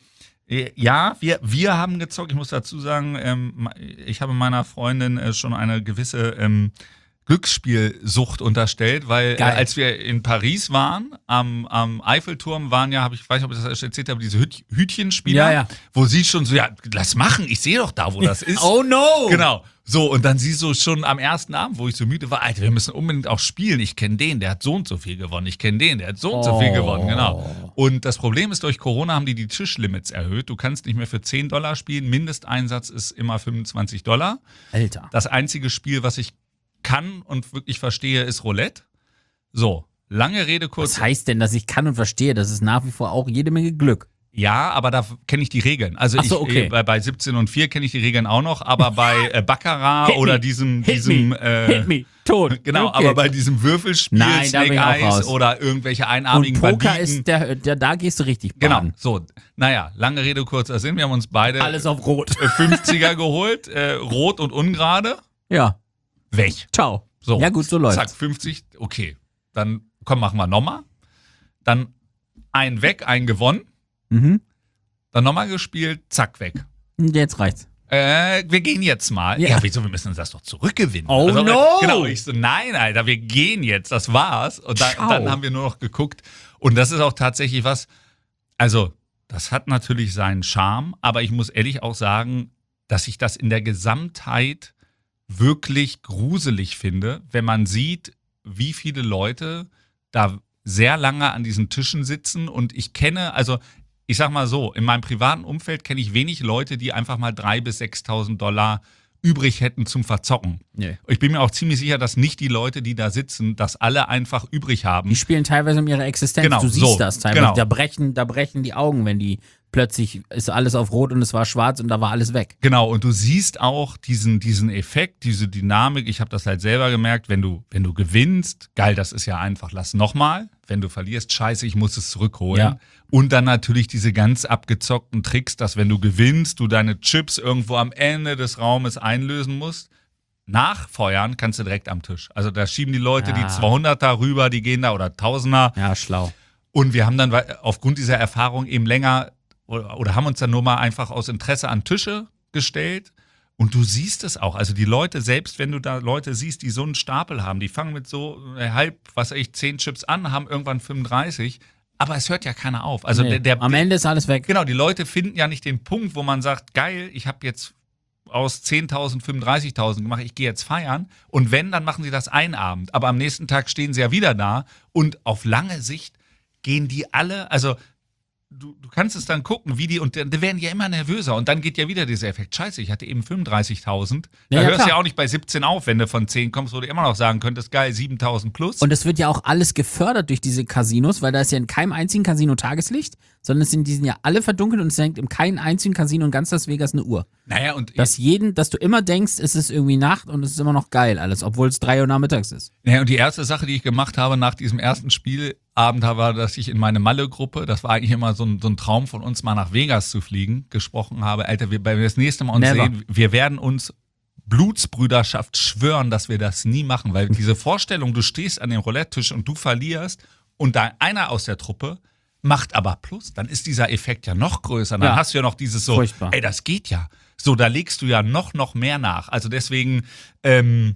Ja, wir, wir haben gezockt. Ich muss dazu sagen, ähm, ich habe meiner Freundin äh, schon eine gewisse ähm, Glücksspielsucht unterstellt, weil äh, als wir in Paris waren, am, am Eiffelturm waren ja, hab ich weiß nicht, ob ich das erzählt habe, diese Hüt Hütchenspieler, Ja, ja. wo sie schon so, ja, lass machen, ich sehe doch da, wo das ist. Oh no! Genau. So, und dann sie so schon am ersten Abend, wo ich so müde war, Alter, wir müssen unbedingt auch spielen. Ich kenne den, der hat so und so viel gewonnen. Ich kenne den, der hat so und so viel Oh. gewonnen, genau. Und das Problem ist, durch Corona haben die die Tischlimits erhöht. Du kannst nicht mehr für zehn Dollar spielen. Mindesteinsatz ist immer fünfundzwanzig Dollar. Alter. Das einzige Spiel, was ich kann und wirklich verstehe, ist Roulette. So, lange Rede, kurz. Was heißt denn, dass ich kann und verstehe? Das ist nach wie vor auch jede Menge Glück. Ja, aber da kenne ich die Regeln. Also Ach so, ich, okay. äh, bei, bei siebzehn und vier kenne ich die Regeln auch noch, aber bei äh, Baccarat Hit oder me. diesem, Hit diesem me. äh, Hit me. Tot. Genau, Okay. aber bei diesem Würfelspiel, Nein, da bin Snake ich auch Eyes raus. oder irgendwelche Und einarmigen Poker Banditen. ist der, der, da gehst du richtig Genau, baden. so. Naja, lange Rede, kurzer Sinn. Wir haben uns beide Alles auf Rot. äh, fünfziger geholt, äh, rot und ungerade. Ja. Weg. Ciao. So. Ja gut, so läuft's. Zack, fünfzig, okay. Dann, komm, machen wir nochmal. Dann ein weg, ein gewonnen. Mhm. Dann nochmal gespielt, zack, weg. Und jetzt reicht's. Äh, wir gehen jetzt mal. Ja. Ja, wieso, wir müssen uns das doch zurückgewinnen. Oh also, no! Genau, ich so, nein, Alter, wir gehen jetzt, das war's. Und dann, Schau. dann haben wir nur noch geguckt. Und das ist auch tatsächlich was, also, das hat natürlich seinen Charme, aber ich muss ehrlich auch sagen, dass ich das in der Gesamtheit wirklich gruselig finde, wenn man sieht, wie viele Leute da sehr lange an diesen Tischen sitzen. Und ich kenne, also ich sag mal so, in meinem privaten Umfeld kenne ich wenig Leute, die einfach mal dreitausend bis sechstausend Dollar übrig hätten zum Verzocken. Nee. Ich bin mir auch ziemlich sicher, dass nicht die Leute, die da sitzen, das alle einfach übrig haben. Die spielen teilweise um ihre Existenz. Genau, du siehst so, das teilweise. genau. Da brechen, da brechen die Augen, wenn die plötzlich ist alles auf Rot und es war schwarz und da war alles weg. Genau, und du siehst auch diesen, diesen Effekt, diese Dynamik. Ich habe das halt selber gemerkt, wenn du, wenn du gewinnst, geil, das ist ja einfach, lass nochmal. Wenn du verlierst, scheiße, ich muss es zurückholen. Ja. Und dann natürlich diese ganz abgezockten Tricks, dass wenn du gewinnst, du deine Chips irgendwo am Ende des Raumes einlösen musst. Nachfeuern kannst du direkt am Tisch. Also da schieben die Leute Ja. die zweihunderter rüber, die gehen da, oder Tausender. Ja, schlau. Und wir haben dann aufgrund dieser Erfahrung eben länger oder, oder haben uns dann nur mal einfach aus Interesse an Tische gestellt. Und du siehst es auch. Also die Leute, selbst wenn du da Leute siehst, die so einen Stapel haben, die fangen mit so halb, was weiß ich, zehn Chips an, haben irgendwann fünfunddreißig. Aber es hört ja keiner auf. Also Nee, der, der, am Ende ist alles weg. Genau, die Leute finden ja nicht den Punkt, wo man sagt, geil, ich habe jetzt aus zehntausend fünfunddreißigtausend gemacht, ich gehe jetzt feiern. Und wenn, dann machen sie das einen Abend. Aber am nächsten Tag stehen sie ja wieder da. Und auf lange Sicht gehen die alle, also du, du kannst es dann gucken, wie die, und dann werden die ja immer nervöser. Und dann geht ja wieder dieser Effekt, scheiße, ich hatte eben fünfunddreißigtausend. Da Ja, ja, hörst du klar. ja auch nicht bei siebzehn auf, wenn du von zehn kommst, wo du immer noch sagen könntest, geil, siebentausend plus. Und es wird ja auch alles gefördert durch diese Casinos, weil da ist ja in keinem einzigen Casino Tageslicht, sondern es sind, die sind ja alle verdunkelt und es hängt in keinem einzigen Casino in ganz Las Vegas eine Uhr. naja, und Dass jeden, dass du immer denkst, es ist irgendwie Nacht und es ist immer noch geil alles, obwohl es drei Uhr nachmittags ist. Ja, und die erste Sache, die ich gemacht habe nach diesem ersten Spielabend, war, dass ich in meine Malle-Gruppe, das war eigentlich immer so ein, so ein Traum von uns, mal nach Vegas zu fliegen, gesprochen habe, Alter, wir, wenn wir das nächste Mal uns Never. sehen, wir werden uns Blutsbrüderschaft schwören, dass wir das nie machen, weil diese Vorstellung, du stehst an dem Roulette-Tisch und du verlierst und da einer aus der Truppe macht aber Plus, dann ist dieser Effekt ja noch größer. Dann Ja. hast du ja noch dieses so, Furchtbar. ey, das geht ja. So, da legst du ja noch, noch mehr nach. Also deswegen, ähm,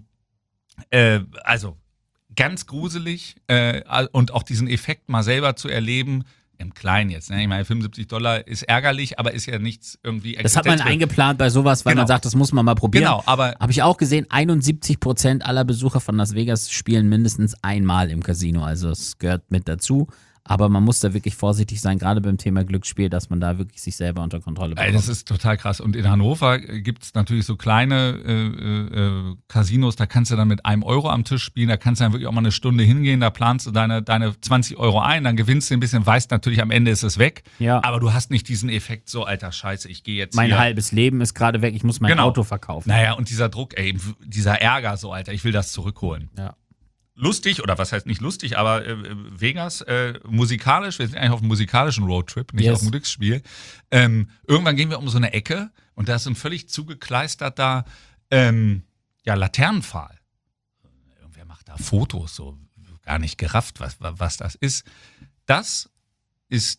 äh, also ganz gruselig äh, und auch diesen Effekt mal selber zu erleben, im Kleinen jetzt. Ne? Ich meine, fünfundsiebzig Dollar ist ärgerlich, aber ist ja nichts irgendwie Das hat man existenzbedrohend. eingeplant bei sowas, weil Genau. man sagt, das muss man mal probieren. Genau, aber Habe ich auch gesehen, einundsiebzig Prozent aller Besucher von Las Vegas spielen mindestens einmal im Casino. Also es gehört mit dazu. Aber man muss da wirklich vorsichtig sein, gerade beim Thema Glücksspiel, dass man da wirklich sich selber unter Kontrolle Ey, bekommt. das ist total krass. Und in Hannover gibt es natürlich so kleine äh, äh, Casinos, da kannst du dann mit einem Euro am Tisch spielen, da kannst du dann wirklich auch mal eine Stunde hingehen, da planst du deine, deine zwanzig Euro ein, dann gewinnst du ein bisschen, weißt natürlich, am Ende ist es weg. Ja. Aber du hast nicht diesen Effekt, so, alter Scheiße, ich gehe jetzt Mein hier. halbes Leben ist gerade weg, ich muss mein Genau. Auto verkaufen. Naja, und dieser Druck, ey, dieser Ärger, so, Alter, ich will das zurückholen. Ja. Lustig, oder was heißt nicht lustig, aber äh, Vegas, äh, musikalisch, wir sind eigentlich auf einem musikalischen Roadtrip, nicht Yes. auf einem Glücksspiel. Ähm, irgendwann gehen wir um so eine Ecke und da ist so ein völlig zugekleisterter ähm, ja, Laternenpfahl. Irgendwer macht da Fotos, so gar nicht gerafft, was, was das ist. Das ist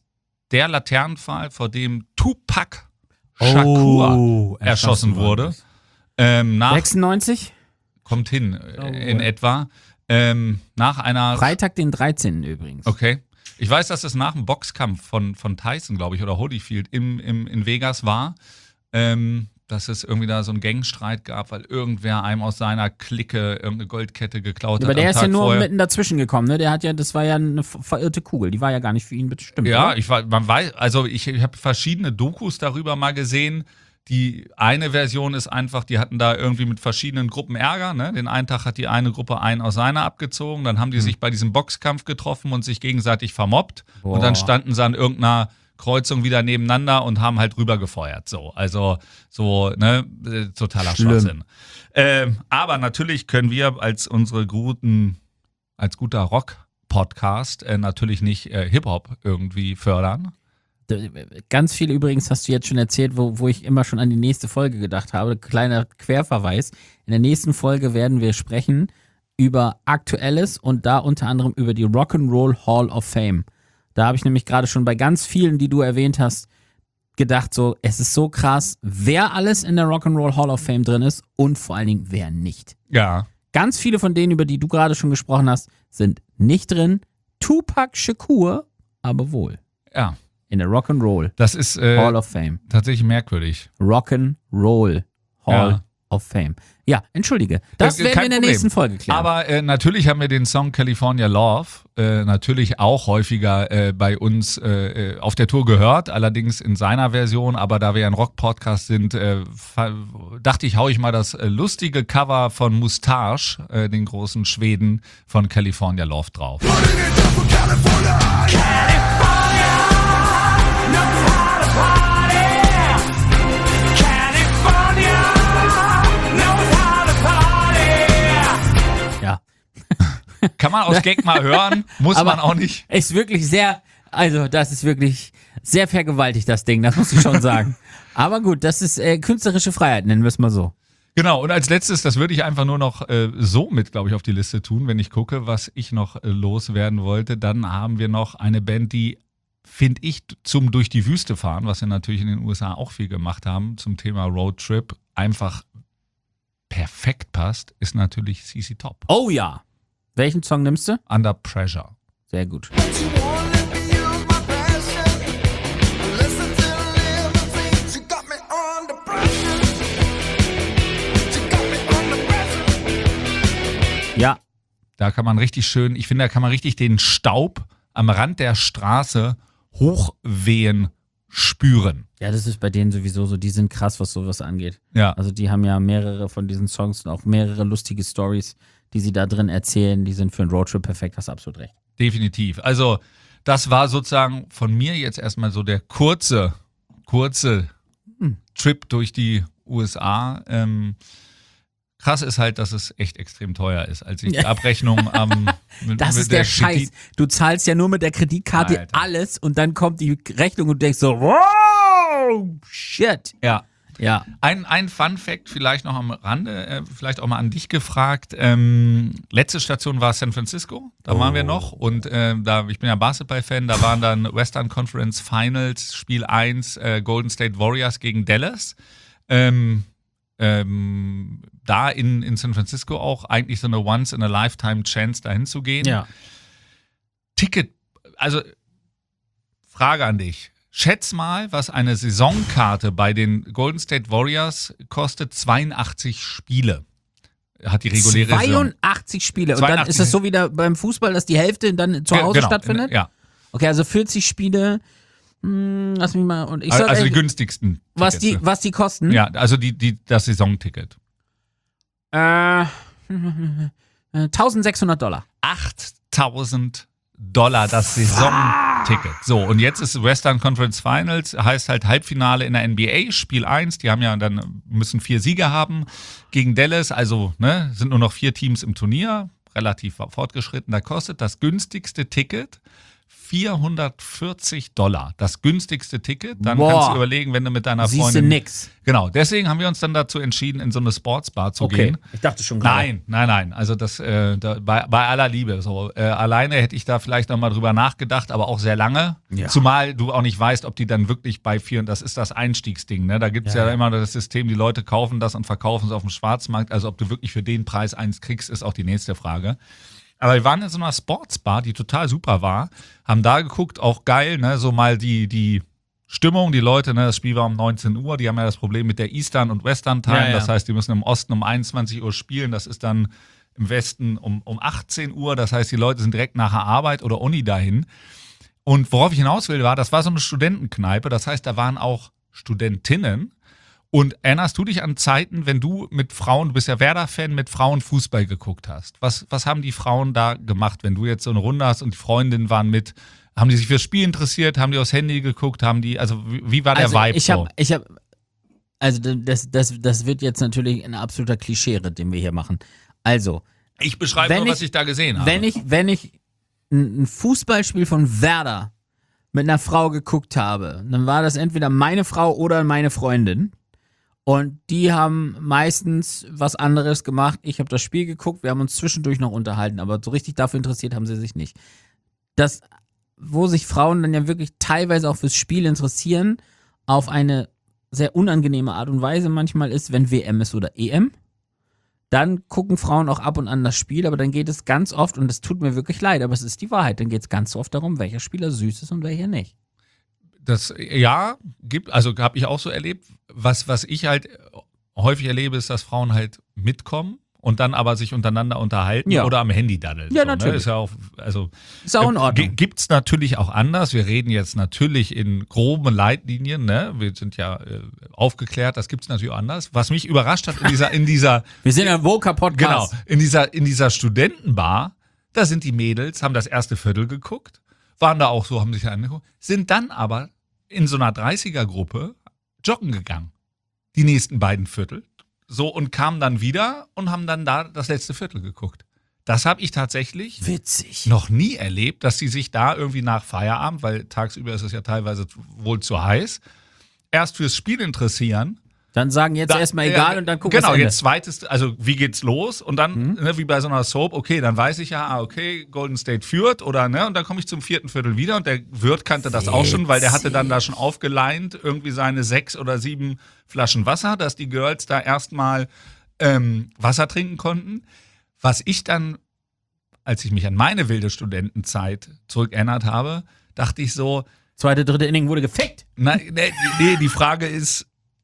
der Laternenpfahl, vor dem Tupac Shakur Oh, erschossen erschossen wurde. worden ist. Ähm, nach, sechsundneunzig? kommt hin, Oh, äh, in wohl. etwa. Ähm, nach einer. Freitag, den dreizehnten übrigens. Okay. Ich weiß, dass es nach dem Boxkampf von, von Tyson, glaube ich, oder Holyfield im, im, in Vegas war, ähm, dass es irgendwie da so einen Gangstreit gab, weil irgendwer einem aus seiner Clique irgendeine Goldkette geklaut Aber hat. der am ist Tag ja nur vorher. mitten dazwischen gekommen, ne? Der hat ja, das war ja eine verirrte Kugel. Die war ja gar nicht für ihn bestimmt. Ja, oder? ich war, man weiß, also ich, ich habe verschiedene Dokus darüber mal gesehen. Die eine Version ist einfach, die hatten da irgendwie mit verschiedenen Gruppen Ärger. Ne? Den einen Tag hat die eine Gruppe einen aus seiner abgezogen, dann haben die sich bei diesem Boxkampf getroffen und sich gegenseitig vermobbt. Boah. Und dann standen sie an irgendeiner Kreuzung wieder nebeneinander und haben halt rüber gefeuert. So, also so, ne, äh, totaler Schlimm. Schwachsinn. Ähm, aber natürlich können wir als unsere guten, als guter Rock-Podcast äh, natürlich nicht äh, Hip-Hop irgendwie fördern. Ganz viel übrigens hast du jetzt schon erzählt, wo, wo ich immer schon an die nächste Folge gedacht habe. Kleiner Querverweis. In der nächsten Folge werden wir sprechen über Aktuelles und da unter anderem über die Rock'n'Roll Hall of Fame. Da habe ich nämlich gerade schon bei ganz vielen, die du erwähnt hast, gedacht so, es ist so krass, wer alles in der Rock'n'Roll Hall of Fame drin ist und vor allen Dingen wer nicht. Ja. Ganz viele von denen, über die du gerade schon gesprochen hast, sind nicht drin. Tupac Shakur aber wohl. Ja. In der Rock'n'Roll Das ist äh, Hall of Fame. tatsächlich merkwürdig. Rock'n'Roll Hall Ja. of Fame. Ja, entschuldige. Das Äh, werden kein wir in der Problem. nächsten Folge klären. Aber äh, natürlich haben wir den Song California Love äh, natürlich auch häufiger äh, bei uns äh, äh, auf der Tour gehört, allerdings in seiner Version. Aber da wir ja ein Rock-Podcast sind, äh, fa- dachte ich, hau ich mal das äh, lustige Cover von Moustache, äh, den großen Schweden, von California Love drauf. ja. Kann man aus Gag mal hören, muss Aber man auch nicht. Ist wirklich sehr, also das ist wirklich sehr vergewaltigt, das Ding, das muss ich schon sagen. Aber gut, das ist äh, künstlerische Freiheit, nennen wir es mal so. Genau, und als letztes, das würde ich einfach nur noch äh, so mit, glaube ich, auf die Liste tun, wenn ich gucke, was ich noch äh, loswerden wollte. Dann haben wir noch eine Band, die, finde ich, zum Durch die Wüste fahren, was wir natürlich in den U S A auch viel gemacht haben, zum Thema Roadtrip, einfach perfekt passt, ist natürlich C C Top. Oh ja. Welchen Song nimmst du? Under Pressure. Sehr gut. Ja, Da kann man richtig schön, ich finde, da kann man richtig den Staub am Rand der Straße hochwehen spüren. ja, das ist bei denen sowieso so, die sind krass, was sowas angeht. Ja. Also die haben ja mehrere von diesen Songs und auch mehrere lustige Stories, die sie da drin erzählen, die sind für einen Roadtrip perfekt, hast absolut recht. Definitiv. Also, das war sozusagen von mir jetzt erstmal so der kurze, kurze Trip durch die U S A. Ähm, krass ist halt, dass es echt extrem teuer ist. Als ich die Abrechnung am mit, Das mit ist der, Kredit- Scheiß. Du zahlst ja nur mit der Kreditkarte Alter. alles und dann kommt die Rechnung und du denkst so, wow, shit. Ja. Ja. Ein, ein Fun-Fact vielleicht noch am Rande, äh, vielleicht auch mal an dich gefragt. Ähm, letzte Station war San Francisco, da waren wir noch. Und äh, da, ich bin ja Basketball-Fan, da waren dann Western Conference Finals, Spiel eins, äh, Golden State Warriors gegen Dallas. Ähm, ähm, da in, in San Francisco auch eigentlich so eine Once-in-a-Lifetime-Chance dahin zu gehen. Ja. Ticket, also Frage an dich. Schätz mal, was eine Saisonkarte bei den Golden State Warriors kostet. zweiundachtzig Spiele. Hat die reguläre Saison. zweiundachtzig Spiele. Und dann zweiundachtzig. ist es so wieder beim Fußball, dass die Hälfte dann zu Ja, Hause genau. stattfindet? Ja, Okay, also vierzig Spiele. Hm, lass mich mal. Und ich sag, also die ey, günstigsten. was, die, Tickets. was die kosten? Ja, also die, die, das Saisonticket. Äh, eintausendsechshundert Dollar. achttausend Dollar das Saisonticket. So, und jetzt ist Western Conference Finals, heißt halt Halbfinale in der N B A, Spiel eins. Die haben ja dann, müssen vier Siege haben gegen Dallas, also ne, sind nur noch vier Teams im Turnier, relativ fortgeschritten. Da kostet das günstigste Ticket vierhundertvierzig Dollar. Das günstigste Ticket. Dann Boah. kannst du überlegen, wenn du mit deiner Siehst du Freundin... nix. Genau, deswegen haben wir uns dann dazu entschieden, in so eine Sportsbar zu Okay, gehen. ich dachte schon gerade. Nein, nein, nein. Also das äh, da, bei, bei aller Liebe. So äh, alleine hätte ich da vielleicht nochmal drüber nachgedacht, aber auch sehr lange. Ja. Zumal du auch nicht weißt, ob die dann wirklich bei vier, das ist das Einstiegsding. Ne? Da gibt es Ja, ja, ja. immer das System, die Leute kaufen das und verkaufen es auf dem Schwarzmarkt. Also ob du wirklich für den Preis eins kriegst, ist auch die nächste Frage. Aber wir waren in so einer Sportsbar, die total super war, haben da geguckt, auch geil, ne, so mal die, die Stimmung, die Leute, ne, das Spiel war um neunzehn Uhr, die haben ja das Problem mit der Eastern- und Western-Time, Ja, ja. das heißt, die müssen im Osten um einundzwanzig Uhr spielen, das ist dann im Westen um, um achtzehn Uhr, das heißt, die Leute sind direkt nach der Arbeit oder Uni dahin. Und worauf ich hinaus will, war, das war so eine Studentenkneipe, das heißt, da waren auch Studentinnen. Und erinnerst du dich an Zeiten, wenn du mit Frauen, du bist ja Werder-Fan, mit Frauen Fußball geguckt hast? Was, was haben die Frauen da gemacht, wenn du jetzt so eine Runde hast und die Freundinnen waren mit? Haben die sich fürs Spiel interessiert? Haben die aufs Handy geguckt? Haben die, also wie, wie war der Also Vibe ich so? habe, ich habe, also das, das, das wird jetzt natürlich ein absoluter Klischee-Ritt, den wir hier machen. Also, Ich beschreibe wenn nur, was ich- ich da gesehen habe. wenn ich, wenn ich ein ein Fußballspiel von Werder mit einer Frau geguckt habe, dann war das entweder meine Frau oder meine Freundin. Und die haben meistens was anderes gemacht. Ich habe das Spiel geguckt, wir haben uns zwischendurch noch unterhalten, aber so richtig dafür interessiert haben sie sich nicht. Das, wo sich Frauen dann ja wirklich teilweise auch fürs Spiel interessieren, auf eine sehr unangenehme Art und Weise manchmal ist, wenn W M ist oder E M. Dann gucken Frauen auch ab und an das Spiel, aber dann geht es ganz oft, und es tut mir wirklich leid, aber es ist die Wahrheit, dann geht es ganz oft darum, welcher Spieler süß ist und welcher nicht. Das, ja, gibt, also habe ich auch so erlebt. Was, was ich halt häufig erlebe, ist, dass Frauen halt mitkommen und dann aber sich untereinander unterhalten Ja. oder am Handy daddeln. Ja, so, natürlich. Ne? Ist ja auch, also, Ist auch in Ordnung. Gibt es natürlich auch anders. Wir reden jetzt natürlich in groben Leitlinien. Ne? Wir sind ja äh, aufgeklärt. Das gibt es natürlich auch anders. Was mich überrascht hat in dieser, in dieser Wir sind ein genau, Voca-Podcast. in dieser, in dieser Studentenbar, da sind die Mädels, haben das erste Viertel geguckt, waren da auch so, haben sich angeguckt, sind dann aber in so einer dreißiger-Gruppe joggen gegangen. Die nächsten beiden Viertel. So, und kamen dann wieder und haben dann da das letzte Viertel geguckt. Das habe ich tatsächlich Witzig. noch nie erlebt, dass sie sich da irgendwie nach Feierabend, weil tagsüber ist es ja teilweise wohl zu heiß, erst fürs Spiel interessieren. Dann sagen jetzt Da- erstmal egal ja, und dann gucken Genau, wir jetzt zweites, also wie geht's los? Und dann, Mhm. ne, wie bei so einer Soap, okay, dann weiß ich ja, ah, okay, Golden State führt oder ne, und dann komme ich zum vierten Viertel wieder und der Wirt kannte das auch schon, weil der hatte dann da schon aufgeleint, irgendwie seine sechs oder sieben Flaschen Wasser, dass die Girls da erstmal ähm, Wasser trinken konnten. Was ich dann, als ich mich an meine wilde Studentenzeit zurückerinnert habe, dachte ich so, Zweite, dritte Inning wurde gefickt. na, nee, nee, die Frage ist,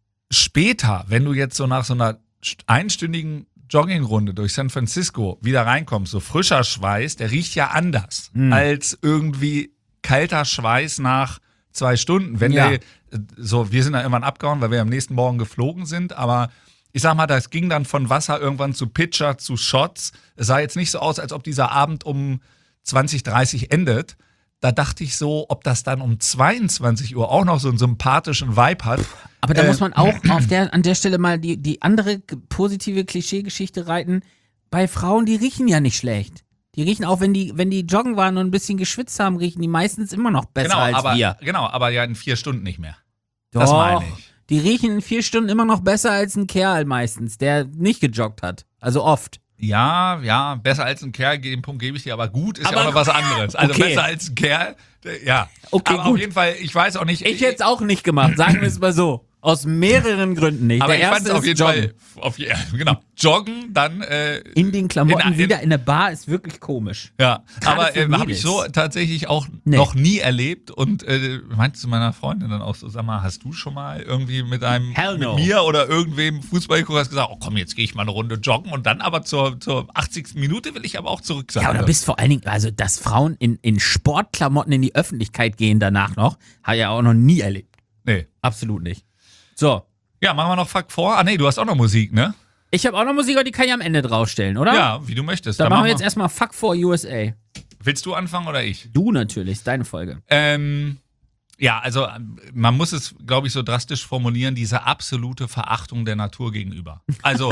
später, wenn du jetzt so nach so einer st- einstündigen Joggingrunde durch San Francisco wieder reinkommst, so frischer Schweiß, der riecht ja anders Mhm. als irgendwie kalter Schweiß nach zwei Stunden. Wenn Ja. der, so, wir sind dann irgendwann abgehauen, weil wir am nächsten Morgen geflogen sind, aber ich sag mal, das ging dann von Wasser irgendwann zu Pitcher, zu Shots. Es sah jetzt nicht so aus, als ob dieser Abend um zwanzig, dreißig endet. Da dachte ich so, ob das dann um zweiundzwanzig Uhr auch noch so einen sympathischen Vibe hat. Aber da Äh, muss man auch auf der, an der Stelle mal die, die andere g- positive Klischeegeschichte reiten. Bei Frauen, die riechen ja nicht schlecht. Die riechen auch, wenn die, wenn die joggen waren und ein bisschen geschwitzt haben, riechen die meistens immer noch besser Genau, als aber, wir. genau, aber ja in vier Stunden nicht mehr. Doch, Das meine ich. die riechen in vier Stunden immer noch besser als ein Kerl meistens, der nicht gejoggt hat. Also oft. Ja, ja, besser als ein Kerl, den Punkt gebe ich dir, aber gut ist Aber- ja auch noch was anderes. Also Okay. besser als ein Kerl, der- ja. Okay, aber gut. auf jeden Fall, ich weiß auch nicht. Ich hätte es auch nicht gemacht, sagen wir es mal so. Aus mehreren Gründen nicht. aber Der ich fand erste es auf ist jeden Joggen. Fall, auf, je- genau, joggen, dann, äh, In den Klamotten In- in- wieder in der Bar ist wirklich komisch. ja. Gerade Aber für äh, habe Mädels. ich so tatsächlich auch Nee. noch nie erlebt und äh, meinte zu meiner Freundin dann auch so, sag mal, hast du schon mal irgendwie mit einem, Hell no. mit mir oder irgendwem Fußball geguckt, hast gesagt, oh komm, jetzt gehe ich mal eine Runde joggen und dann aber zur, zur achtzigsten Minute will ich aber auch zurück sein. Ja, oder bist vor allen Dingen, also dass Frauen in, in Sportklamotten in die Öffentlichkeit gehen danach noch, habe ich ja auch noch nie erlebt. Nee. Absolut nicht. So, Ja, machen wir noch Fuck vor. Ah nee, du hast auch noch Musik, ne? ich habe auch noch Musik, aber die kann ich am Ende draufstellen, oder? Ja, wie du möchtest. Dann Dann machen wir jetzt erstmal Fuck for U S A. Willst du anfangen oder ich? Du natürlich, ist deine Folge. Ähm, ja, also ähm, man muss es, glaube ich, so drastisch formulieren, diese absolute Verachtung der Natur gegenüber. Also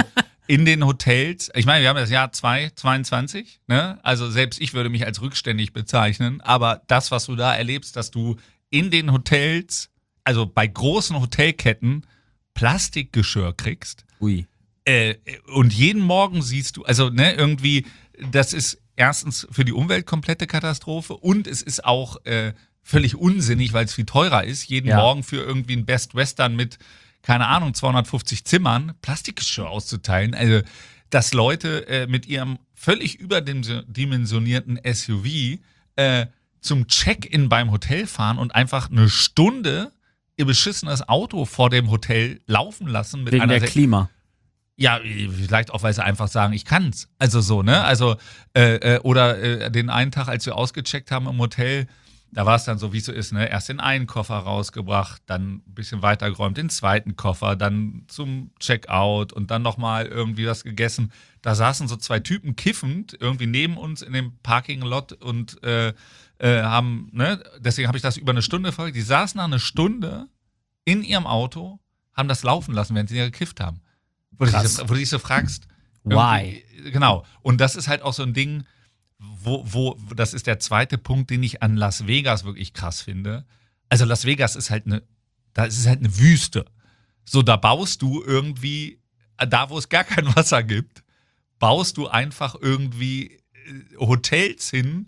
in den Hotels, ich meine, wir haben das Jahr zweitausendzweiundzwanzig, ne? Also selbst ich würde mich als rückständig bezeichnen, aber das, was du da erlebst, dass du in den Hotels, also bei großen Hotelketten, Plastikgeschirr kriegst. Ui. Äh, und jeden Morgen siehst du, also ne, irgendwie, das ist erstens für die Umwelt komplette Katastrophe und es ist auch äh, völlig unsinnig, weil es viel teurer ist, jeden Ja. Morgen für irgendwie ein Best Western mit, keine Ahnung, zweihundertfünfzig Zimmern Plastikgeschirr auszuteilen. Also, dass Leute äh, mit ihrem völlig überdimensionierten S U V äh, zum Check-in beim Hotel fahren und einfach eine Stunde ihr beschissenes Auto vor dem Hotel laufen lassen. Mit Wegen einer der Se- Klima. Ja, vielleicht auch, weil sie einfach sagen, ich kann's. Also so, ne? Also, äh, äh, oder äh, den einen Tag, als wir ausgecheckt haben im Hotel, da war es dann so, wie es so ist, ne? Erst den einen Koffer rausgebracht, dann ein bisschen weitergeräumt, den zweiten Koffer, dann zum Checkout und dann nochmal irgendwie was gegessen. Da saßen so zwei Typen kiffend irgendwie neben uns in dem Parking-Lot und äh, äh, haben, ne? Deswegen habe ich das über eine Stunde verfolgt. Die saßen nach einer Stunde in ihrem Auto, haben das laufen lassen, während sie ja gekifft haben. Wo du, dich so, wo du dich so fragst, Why? Genau. Und das ist halt auch so ein Ding, wo, wo, das ist der zweite Punkt, den ich an Las Vegas wirklich krass finde. Also Las Vegas ist halt eine, da ist es halt eine Wüste. So, da baust du irgendwie, da wo es gar kein Wasser gibt, baust du einfach irgendwie Hotels hin,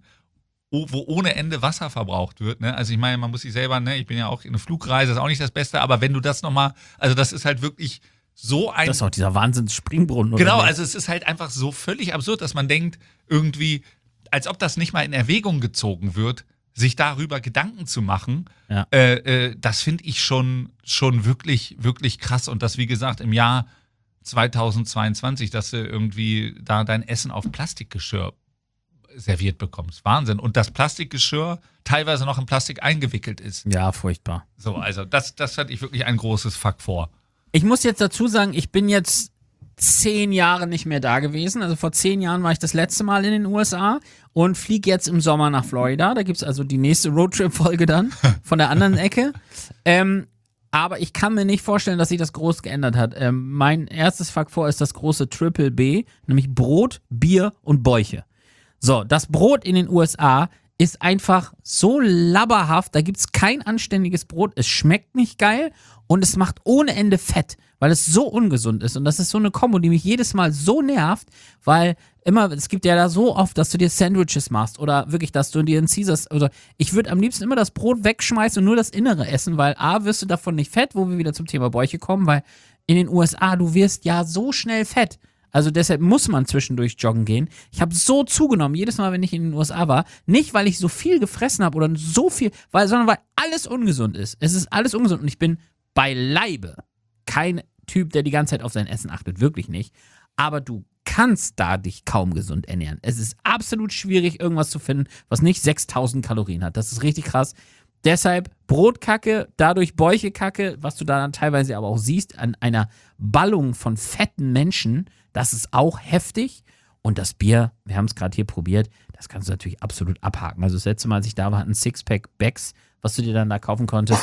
wo ohne Ende Wasser verbraucht wird. Ne? Also ich meine, man muss sich selber, ne, ich bin ja auch in einer Flugreise, ist auch nicht das Beste, aber wenn du das nochmal, also das ist halt wirklich so ein... Das ist auch dieser Wahnsinns-Springbrunnen. Oder Genau, nicht? also es ist halt einfach so völlig absurd, dass man denkt, irgendwie, als ob das nicht mal in Erwägung gezogen wird, sich darüber Gedanken zu machen. Ja. Äh, äh, das finde ich schon, schon wirklich, wirklich krass. Und das, wie gesagt, im Jahr zweitausendzweiundzwanzig, dass du irgendwie da dein Essen auf Plastikgeschirr serviert bekommst. Wahnsinn. Und das Plastikgeschirr teilweise noch in Plastik eingewickelt ist. Ja, furchtbar. So, also das, das fand ich wirklich ein großes Fuck vor. Ich muss jetzt dazu sagen, ich bin jetzt zehn Jahre nicht mehr da gewesen. Also vor zehn Jahren war ich das letzte Mal in den U S A und fliege jetzt im Sommer nach Florida. Da gibt es also die nächste Roadtrip-Folge dann von der anderen Ecke. Ähm, aber ich kann mir nicht vorstellen, dass sich das groß geändert hat. Ähm, mein erstes Fuck vor ist das große Triple B, nämlich Brot, Bier und Bäuche. So, das Brot in den U S A ist einfach so labberhaft, da gibt es kein anständiges Brot, es schmeckt nicht geil und es macht ohne Ende Fett, weil es so ungesund ist. Und das ist so eine Kombo, die mich jedes Mal so nervt, weil immer, es gibt ja da so oft, dass du dir Sandwiches machst oder wirklich, dass du dir ein Caesars, oder ich würde am liebsten immer das Brot wegschmeißen und nur das Innere essen, weil A, wirst du davon nicht fett, wo wir wieder zum Thema Bäuche kommen, weil in den U S A, du wirst ja so schnell fett. Also deshalb muss man zwischendurch joggen gehen. Ich habe so zugenommen, jedes Mal, wenn ich in den U S A war. Nicht, weil ich so viel gefressen habe oder so viel, weil, sondern weil alles ungesund ist. Es ist alles ungesund und ich bin beileibe kein Typ, der die ganze Zeit auf sein Essen achtet. Wirklich nicht. Aber du kannst da dich kaum gesund ernähren. Es ist absolut schwierig, irgendwas zu finden, was nicht sechstausend Kalorien hat. Das ist richtig krass. Deshalb Brotkacke, dadurch Bäuchekacke, was du da dann teilweise aber auch siehst, an einer Ballung von fetten Menschen, das ist auch heftig. Und das Bier, wir haben es gerade hier probiert, das kannst du natürlich absolut abhaken. Also das letzte Mal, als ich da war, hat ein Sixpack Becks, was du dir dann da kaufen konntest,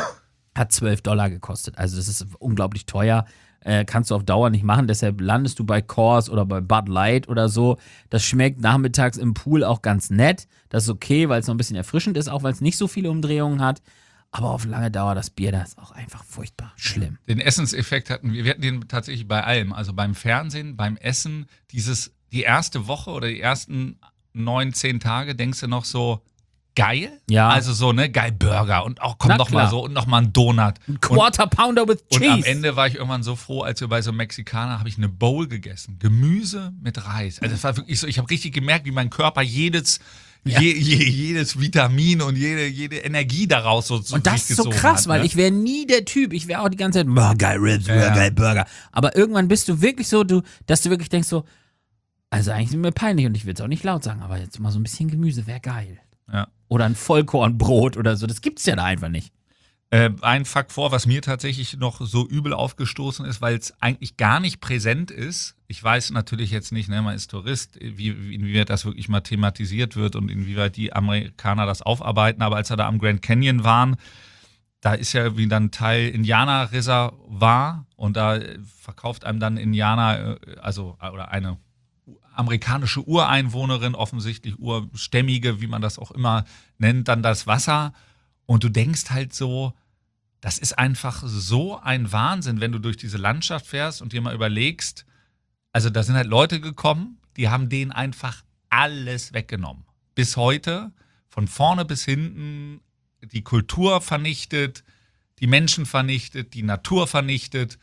hat zwölf Dollar gekostet. Also das ist unglaublich teuer. Äh, kannst du auf Dauer nicht machen, deshalb landest du bei Coors oder bei Bud Light oder so. Das schmeckt nachmittags im Pool auch ganz nett. Das ist okay, weil es noch ein bisschen erfrischend ist, auch weil es nicht so viele Umdrehungen hat. Aber auf lange Dauer, das Bier, das ist auch einfach furchtbar schlimm. Den Essenseffekt hatten wir, wir hatten den tatsächlich bei allem. Also beim Fernsehen, beim Essen, dieses, die erste Woche oder die ersten neun, zehn Tage denkst du noch so, geil? Ja. Also so, ne, geil Burger und auch, komm Na noch mal klar. so und noch mal ein Donut. Ein Quarter Pounder with Und Cheese. am Ende war ich irgendwann so froh, als wir bei so einem Mexikaner, habe ich eine Bowl gegessen. Gemüse mit Reis. Also es war wirklich so, ich habe richtig gemerkt, wie mein Körper jedes, Ja. je, je, jedes Vitamin und jede, jede Energie daraus so so Und das ist so gezogen krass, hat, weil ne? ich wäre nie der Typ. Ich wäre auch die ganze Zeit, boah, geil Ribs, Ja, boah, ja. geil Burger. Aber irgendwann bist du wirklich so, du, dass du wirklich denkst so, also eigentlich sind mir peinlich und ich will es auch nicht laut sagen, aber jetzt mal so ein bisschen Gemüse wäre geil. Ja. Oder ein Vollkornbrot oder so, das gibt's ja da einfach nicht. Äh, ein Fakt vor, was mir tatsächlich noch so übel aufgestoßen ist, weil es eigentlich gar nicht präsent ist. Ich weiß natürlich jetzt nicht, ne, man ist Tourist, wie, wie, inwieweit das wirklich mal thematisiert wird und inwieweit die Amerikaner das aufarbeiten. Aber als wir da am Grand Canyon waren, da ist ja irgendwie dann Teil Indianerreservoir und da verkauft einem dann Indianer, also oder eine amerikanische Ureinwohnerin, offensichtlich urstämmige, wie man das auch immer nennt, dann das Wasser. Und du denkst halt so, das ist einfach so ein Wahnsinn, wenn du durch diese Landschaft fährst und dir mal überlegst, also da sind halt Leute gekommen, die haben denen einfach alles weggenommen. Bis heute, von vorne bis hinten, die Kultur vernichtet, die Menschen vernichtet, die Natur vernichtet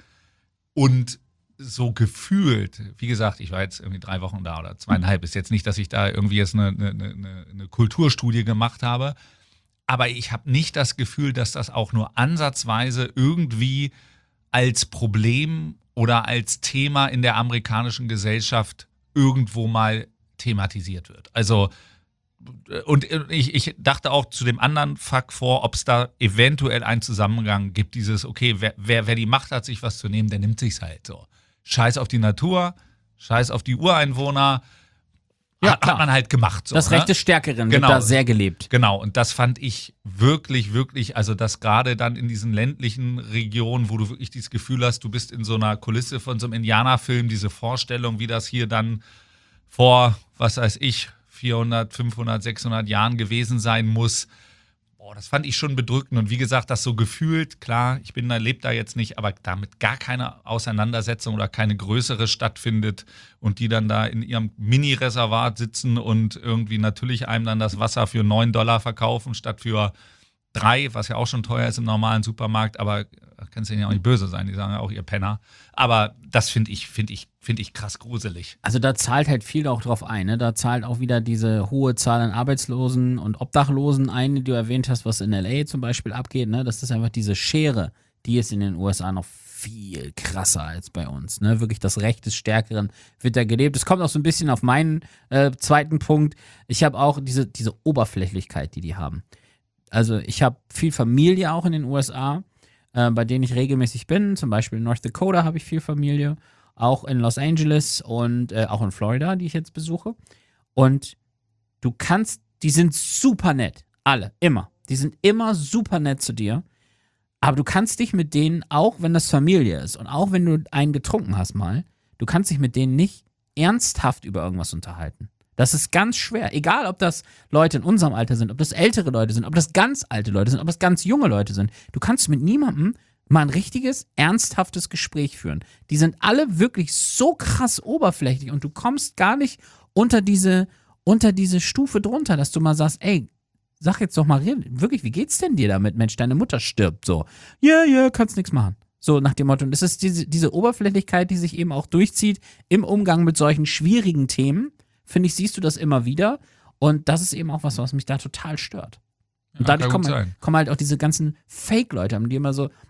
und so gefühlt, wie gesagt, ich war jetzt irgendwie drei Wochen da oder zweieinhalb, ist jetzt nicht, dass ich da irgendwie jetzt eine, eine, eine, eine Kulturstudie gemacht habe, aber ich habe nicht das Gefühl, dass das auch nur ansatzweise irgendwie als Problem oder als Thema in der amerikanischen Gesellschaft irgendwo mal thematisiert wird. Also und ich, ich dachte auch zu dem anderen Fakt vor, ob es da eventuell einen Zusammenhang gibt, dieses, okay, wer, wer, wer die Macht hat, sich was zu nehmen, der nimmt sich's halt so. Scheiß auf die Natur, scheiß auf die Ureinwohner, Ja, hat, klar. hat man halt gemacht. So, Das Recht ne? des Stärkeren Genau. wird da sehr gelebt. Genau, und das fand ich wirklich, wirklich, also dass gerade dann in diesen ländlichen Regionen, wo du wirklich dieses Gefühl hast, du bist in so einer Kulisse von so einem Indianerfilm, diese Vorstellung, wie das hier dann vor, was weiß ich, vierhundert, fünfhundert, sechshundert Jahren gewesen sein muss. Boah, das fand ich schon bedrückend. Und wie gesagt, das so gefühlt, klar, ich bin da, lebe da jetzt nicht, aber damit gar keine Auseinandersetzung oder keine größere stattfindet und die dann da in ihrem Mini-Reservat sitzen und irgendwie natürlich einem dann das Wasser für neun Dollar verkaufen statt für drei, was ja auch schon teuer ist im normalen Supermarkt, aber kannst du ja auch nicht böse sein, die sagen ja auch ihr Penner. Aber das finde ich, finde ich, finde ich krass gruselig. Also da zahlt halt viel auch drauf ein, ne? Da zahlt auch wieder diese hohe Zahl an Arbeitslosen und Obdachlosen ein, die du erwähnt hast, was in L A zum Beispiel abgeht, ne? Das ist einfach diese Schere, die ist in den U S A noch viel krasser als bei uns, ne? Wirklich das Recht des Stärkeren wird da gelebt. Es kommt auch so ein bisschen auf meinen äh, zweiten Punkt. Ich habe auch diese, diese Oberflächlichkeit, die die haben. Also ich habe viel Familie auch in den U S A, äh, bei denen ich regelmäßig bin. Zum Beispiel in North Dakota habe ich viel Familie, auch in Los Angeles und äh, auch in Florida, die ich jetzt besuche. Und du kannst, die sind super nett, alle, immer. Die sind immer super nett zu dir. Aber du kannst dich mit denen, auch wenn das Familie ist und auch wenn du einen getrunken hast mal, du kannst dich mit denen nicht ernsthaft über irgendwas unterhalten. Das ist ganz schwer. Egal, ob das Leute in unserem Alter sind, ob das ältere Leute sind, ob das ganz alte Leute sind, ob das ganz junge Leute sind. Du kannst mit niemandem mal ein richtiges, ernsthaftes Gespräch führen. Die sind alle wirklich so krass oberflächlich und du kommst gar nicht unter diese, unter diese Stufe drunter, dass du mal sagst, ey, sag jetzt doch mal wirklich, wie geht's denn dir damit? Mensch, deine Mutter stirbt so. Ja, yeah, ja, yeah, kannst nichts machen. So nach dem Motto. Und es ist diese, diese Oberflächlichkeit, die sich eben auch durchzieht im Umgang mit solchen schwierigen Themen. Finde ich, siehst du das immer wieder. Und das ist eben auch was, was mich da total stört. Und Ja, dadurch kann gut kommen, sein. kommen halt auch diese ganzen Fake-Leute, die immer so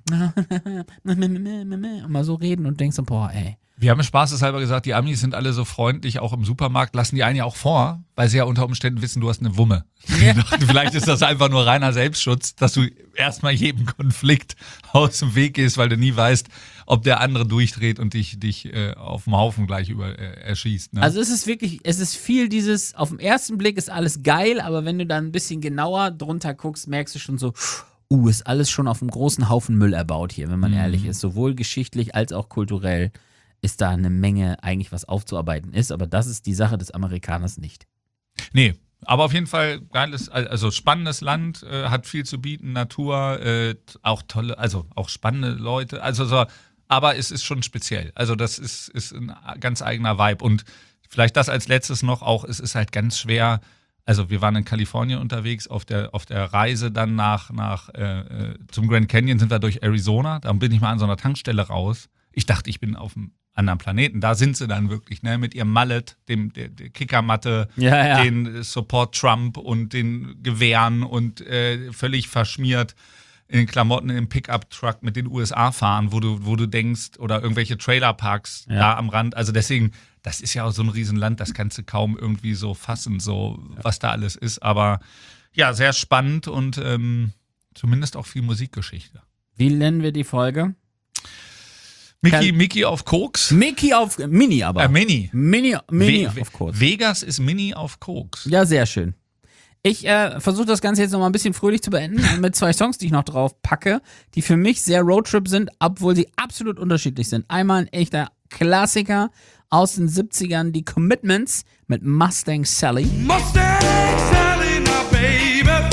immer so reden und denkst so, boah, ey. Wir haben spaßeshalber gesagt, die Amis sind alle so freundlich, auch im Supermarkt, lassen die einen ja auch vor, weil sie ja unter Umständen wissen, du hast eine Wumme. Vielleicht ist das einfach nur reiner Selbstschutz, dass du erstmal jedem Konflikt aus dem Weg gehst, weil du nie weißt, ob der andere durchdreht und dich, dich äh, auf dem Haufen gleich über, äh, erschießt. Ne? Also es ist wirklich, es ist viel dieses, auf den ersten Blick ist alles geil, aber wenn du dann ein bisschen genauer drunter guckst, merkst du schon so, uh, ist alles schon auf einem großen Haufen Müll erbaut hier, wenn man Mhm. ehrlich ist. Sowohl geschichtlich als auch kulturell ist da eine Menge eigentlich, was aufzuarbeiten ist, aber das ist die Sache des Amerikaners nicht. Nee, aber auf jeden Fall geiles, also spannendes Land, äh, hat viel zu bieten, Natur, äh, auch tolle, also auch spannende Leute, also so, aber es ist schon speziell. Also das ist, ist ein ganz eigener Vibe und vielleicht das als letztes noch auch, es ist halt ganz schwer, also wir waren in Kalifornien unterwegs, auf der, auf der Reise dann nach, nach äh, zum Grand Canyon sind wir durch Arizona, da bin ich mal an so einer Tankstelle raus. Ich dachte, ich bin auf einem anderen Planeten. Da sind sie dann wirklich, ne, mit ihrem Mallet, dem der, der Kickermatte, Ja, ja. den Support Trump und den Gewehren und äh, völlig verschmiert in den Klamotten im Pickup-Truck mit den U S A fahren, wo du, wo du denkst, oder irgendwelche Trailerparks Ja. da am Rand. Also deswegen, das ist ja auch so ein Riesenland, das kannst du kaum irgendwie so fassen, so was da alles ist. Aber ja, sehr spannend und ähm, zumindest auch viel Musikgeschichte. Wie nennen wir die Folge? Mickey, Kann- Mickey auf Koks? Mickey auf, Mini aber. Äh, Mini. Mini, Mini We- auf Kurs. Vegas ist Mini auf Koks. Ja, sehr schön. Ich äh, versuche das Ganze jetzt nochmal ein bisschen fröhlich zu beenden mit zwei Songs, die ich noch drauf packe, die für mich sehr Roadtrip sind, obwohl sie absolut unterschiedlich sind. Einmal ein echter Klassiker aus den siebzigern, die Commitments mit Mustang Sally. Mustang Sally, now baby.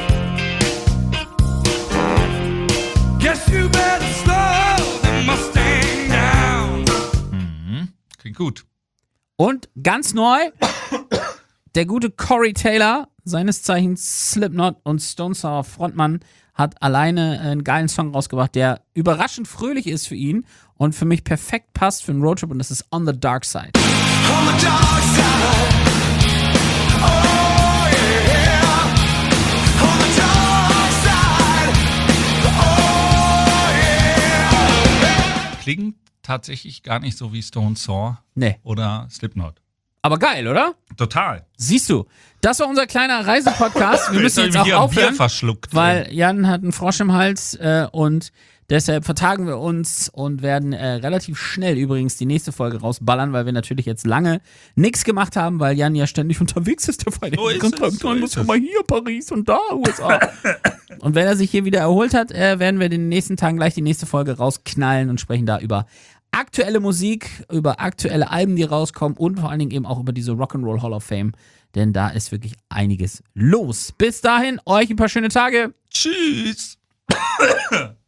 Guess you better slow the Mustang down. Klingt gut. Und ganz neu, der gute Corey Taylor, seines Zeichens Slipknot und Stone Sour Frontmann, hat alleine einen geilen Song rausgebracht, der überraschend fröhlich ist für ihn und für mich perfekt passt für einen Roadtrip, und das ist On the Dark Side. On the dark side. Oh yeah. On the dark side. Oh yeah. Klingt tatsächlich gar nicht so wie Stone Sour Nee, oder Slipknot. aber geil, oder? Total. Siehst du, das war unser kleiner Reisepodcast. Wir müssen hab jetzt ich auch mich hier am Bier aufhören, verschluckt. weil Jan hat einen Frosch im Hals äh, und deshalb vertagen wir uns und werden äh, relativ schnell übrigens die nächste Folge rausballern, weil wir natürlich jetzt lange nichts gemacht haben, weil Jan ja ständig unterwegs ist. Der Freitag So ist es, so muss ist ja es. mal hier Paris und da U S A. Und wenn er sich hier wieder erholt hat, äh, werden wir in den nächsten Tagen gleich die nächste Folge rausknallen und sprechen da über aktuelle Musik, über aktuelle Alben, die rauskommen und vor allen Dingen eben auch über diese Rock'n'Roll Hall of Fame, denn da ist wirklich einiges los. Bis dahin, euch ein paar schöne Tage. Tschüss.